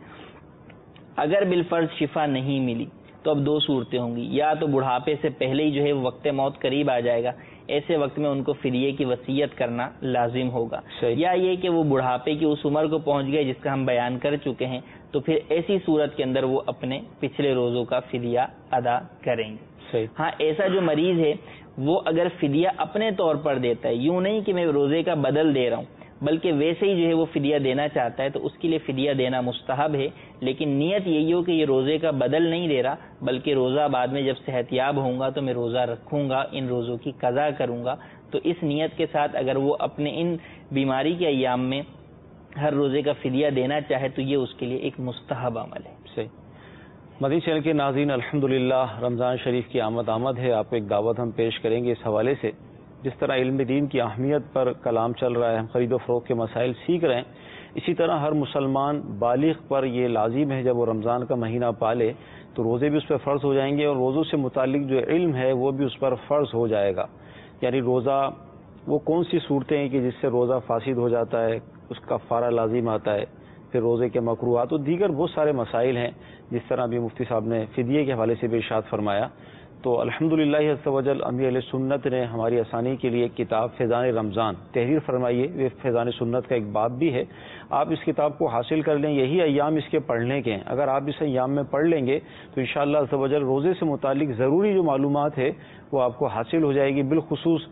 اگر بالفرض شفا نہیں ملی تو اب دو صورتیں ہوں گی, یا تو بڑھاپے سے پہلے ہی جو ہے وقت موت قریب آ جائے گا, ایسے وقت میں ان کو فدیے کی وصیت کرنا لازم ہوگا, یا یہ کہ وہ بڑھاپے کی اس عمر کو پہنچ گئے جس کا ہم بیان کر چکے ہیں تو پھر ایسی صورت کے اندر وہ اپنے پچھلے روزوں کا فدیہ ادا کریں گے. ہاں ایسا جو مریض ہے وہ اگر فدیہ اپنے طور پر دیتا ہے, یوں نہیں کہ میں روزے کا بدل دے رہا ہوں بلکہ ویسے ہی جو ہے وہ فدیہ دینا چاہتا ہے تو اس کے لیے فدیہ دینا مستحب ہے, لیکن نیت یہی ہو کہ یہ روزے کا بدل نہیں دے رہا بلکہ روزہ بعد میں جب صحت یاب ہوں گا تو میں روزہ رکھوں گا, ان روزوں کی قضا کروں گا. تو اس نیت کے ساتھ اگر وہ اپنے ان بیماری کے ایام میں ہر روزے کا فدیہ دینا چاہے تو یہ اس کے لیے ایک مستحب عمل ہے. صحیح. مدنی چینل کے ناظرین, الحمدللہ رمضان شریف کی آمد آمد ہے. آپ کو ایک دعوت ہم پیش کریں گے اس حوالے سے. جس طرح علم دین کی اہمیت پر کلام چل رہا ہے, ہم خرید و فروخت کے مسائل سیکھ رہے ہیں, اسی طرح ہر مسلمان بالغ پر یہ لازم ہے جب وہ رمضان کا مہینہ پالے تو روزے بھی اس پر فرض ہو جائیں گے اور روزوں سے متعلق جو علم ہے وہ بھی اس پر فرض ہو جائے گا. یعنی روزہ وہ کون سی صورتیں ہیں کہ جس سے روزہ فاسد ہو جاتا ہے, اس کا کفارہ لازم آتا ہے, پھر روزے کے مکروہات اور دیگر بہت سارے مسائل ہیں جس طرح ابھی مفتی صاحب نے فدیے کے حوالے سے بھی ارشاد فرمایا. تو الحمدللہ عز و جل امیر علیہ سنت نے ہماری آسانی کے لیے ایک کتاب فیضان رمضان تحریر فرمائی ہے. یہ فیضان سنت کا ایک باب بھی ہے, آپ اس کتاب کو حاصل کر لیں. یہی ایام اس کے پڑھنے کے ہیں, اگر آپ اس ایام میں پڑھ لیں گے تو انشاءاللہ عز و جل روزے سے متعلق ضروری جو معلومات ہے وہ آپ کو حاصل ہو جائے گی. بالخصوص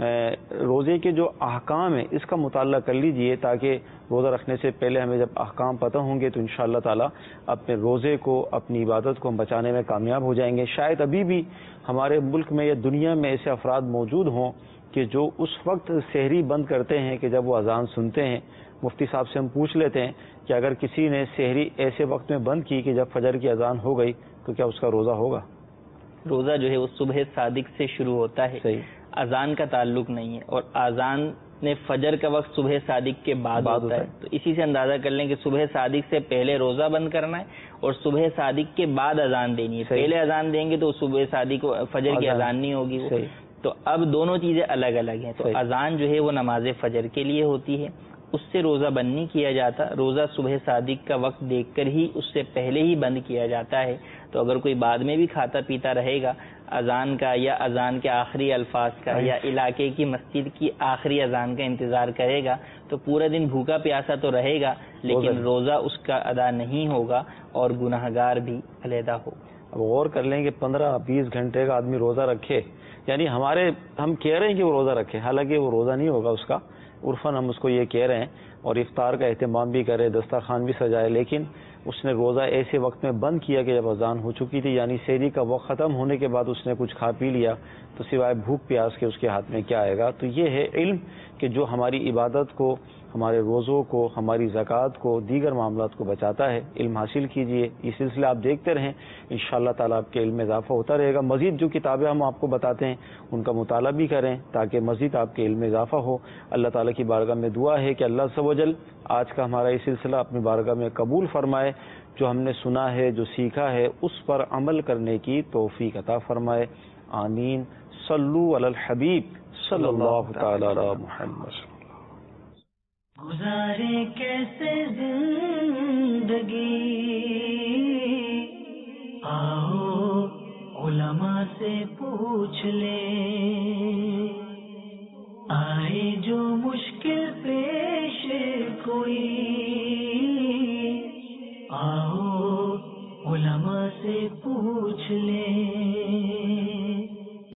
روزے کے جو احکام ہیں اس کا مطالعہ کر لیجئے تاکہ روزہ رکھنے سے پہلے ہمیں جب احکام پتہ ہوں گے تو انشاءاللہ تعالی اپنے روزے کو, اپنی عبادت کو ہم بچانے میں کامیاب ہو جائیں گے. شاید ابھی بھی ہمارے ملک میں یا دنیا میں ایسے افراد موجود ہوں کہ جو اس وقت سحری بند کرتے ہیں کہ جب وہ اذان سنتے ہیں. مفتی صاحب سے ہم پوچھ لیتے ہیں کہ اگر کسی نے سحری ایسے وقت میں بند کی کہ جب فجر کی اذان ہو گئی تو کیا اس کا روزہ ہوگا؟ روزہ جو ہے وہ صبح صادق سے شروع ہوتا ہے, صحیح, اذان کا تعلق نہیں ہے, اور اذان نے فجر کا وقت صبح صادق کے بعد ہوتا ہے. تو اسی سے اندازہ کر لیں کہ صبح صادق سے پہلے روزہ بند کرنا ہے اور صبح صادق کے بعد اذان دینی ہے. پہلے اذان دیں گے تو صبح صادق فجر کی اذان نہیں ہوگی وہ. تو اب دونوں چیزیں الگ الگ ہیں. تو اذان جو ہے وہ نماز فجر کے لیے ہوتی ہے, اس سے روزہ بند نہیں کیا جاتا. روزہ صبح صادق کا وقت دیکھ کر ہی اس سے پہلے ہی بند کیا جاتا ہے. تو اگر کوئی بعد میں بھی کھاتا پیتا رہے گا اذان کا یا اذان کے آخری الفاظ کا یا علاقے کی مسجد کی آخری اذان کا انتظار کرے گا تو پورا دن بھوکا پیاسا تو رہے گا لیکن روزہ اس کا ادا نہیں ہوگا اور گناہگار بھی علیحدہ ہوگا. اب غور کر لیں کہ پندرہ بیس گھنٹے کا آدمی روزہ رکھے, یعنی ہمارے ہم کہہ رہے ہیں کہ وہ روزہ رکھے, حالانکہ وہ روزہ نہیں ہوگا اس کا, عرفاً ہم اس کو یہ کہہ رہے ہیں اور افطار کا اہتمام بھی کرے, دسترخوان بھی سجائے, لیکن اس نے روزہ ایسے وقت میں بند کیا کہ جب اذان ہو چکی تھی, یعنی سحری کا وقت ختم ہونے کے بعد اس نے کچھ کھا پی لیا, تو سوائے بھوک پیاس کے اس کے ہاتھ میں کیا آئے گا. تو یہ ہے علم کہ جو ہماری عبادت کو, ہمارے روزوں کو, ہماری زکوٰۃ کو, دیگر معاملات کو بچاتا ہے. علم حاصل کیجئے, یہ سلسلہ آپ دیکھتے رہیں, انشاءاللہ تعالیٰ آپ کے علم میں اضافہ ہوتا رہے گا. مزید جو کتابیں ہم آپ کو بتاتے ہیں ان کا مطالعہ بھی کریں تاکہ مزید آپ کے علم میں اضافہ ہو. اللہ تعالیٰ کی بارگاہ میں دعا ہے کہ اللہ عز و جل آج کا ہمارا یہ سلسلہ اپنی بارگاہ میں قبول فرمائے, جو ہم نے سنا ہے, جو سیکھا ہے, اس پر عمل کرنے کی توفیق عطا فرمائے. آمین. صلو علی الحبیب صلی اللہ تعالی علی محمد. گزارے کیسے زندگی, آؤ علماء سے پوچھ لیں, آئے جو مشکل پیش کوئی, آؤ علماء سے پوچھ لیں.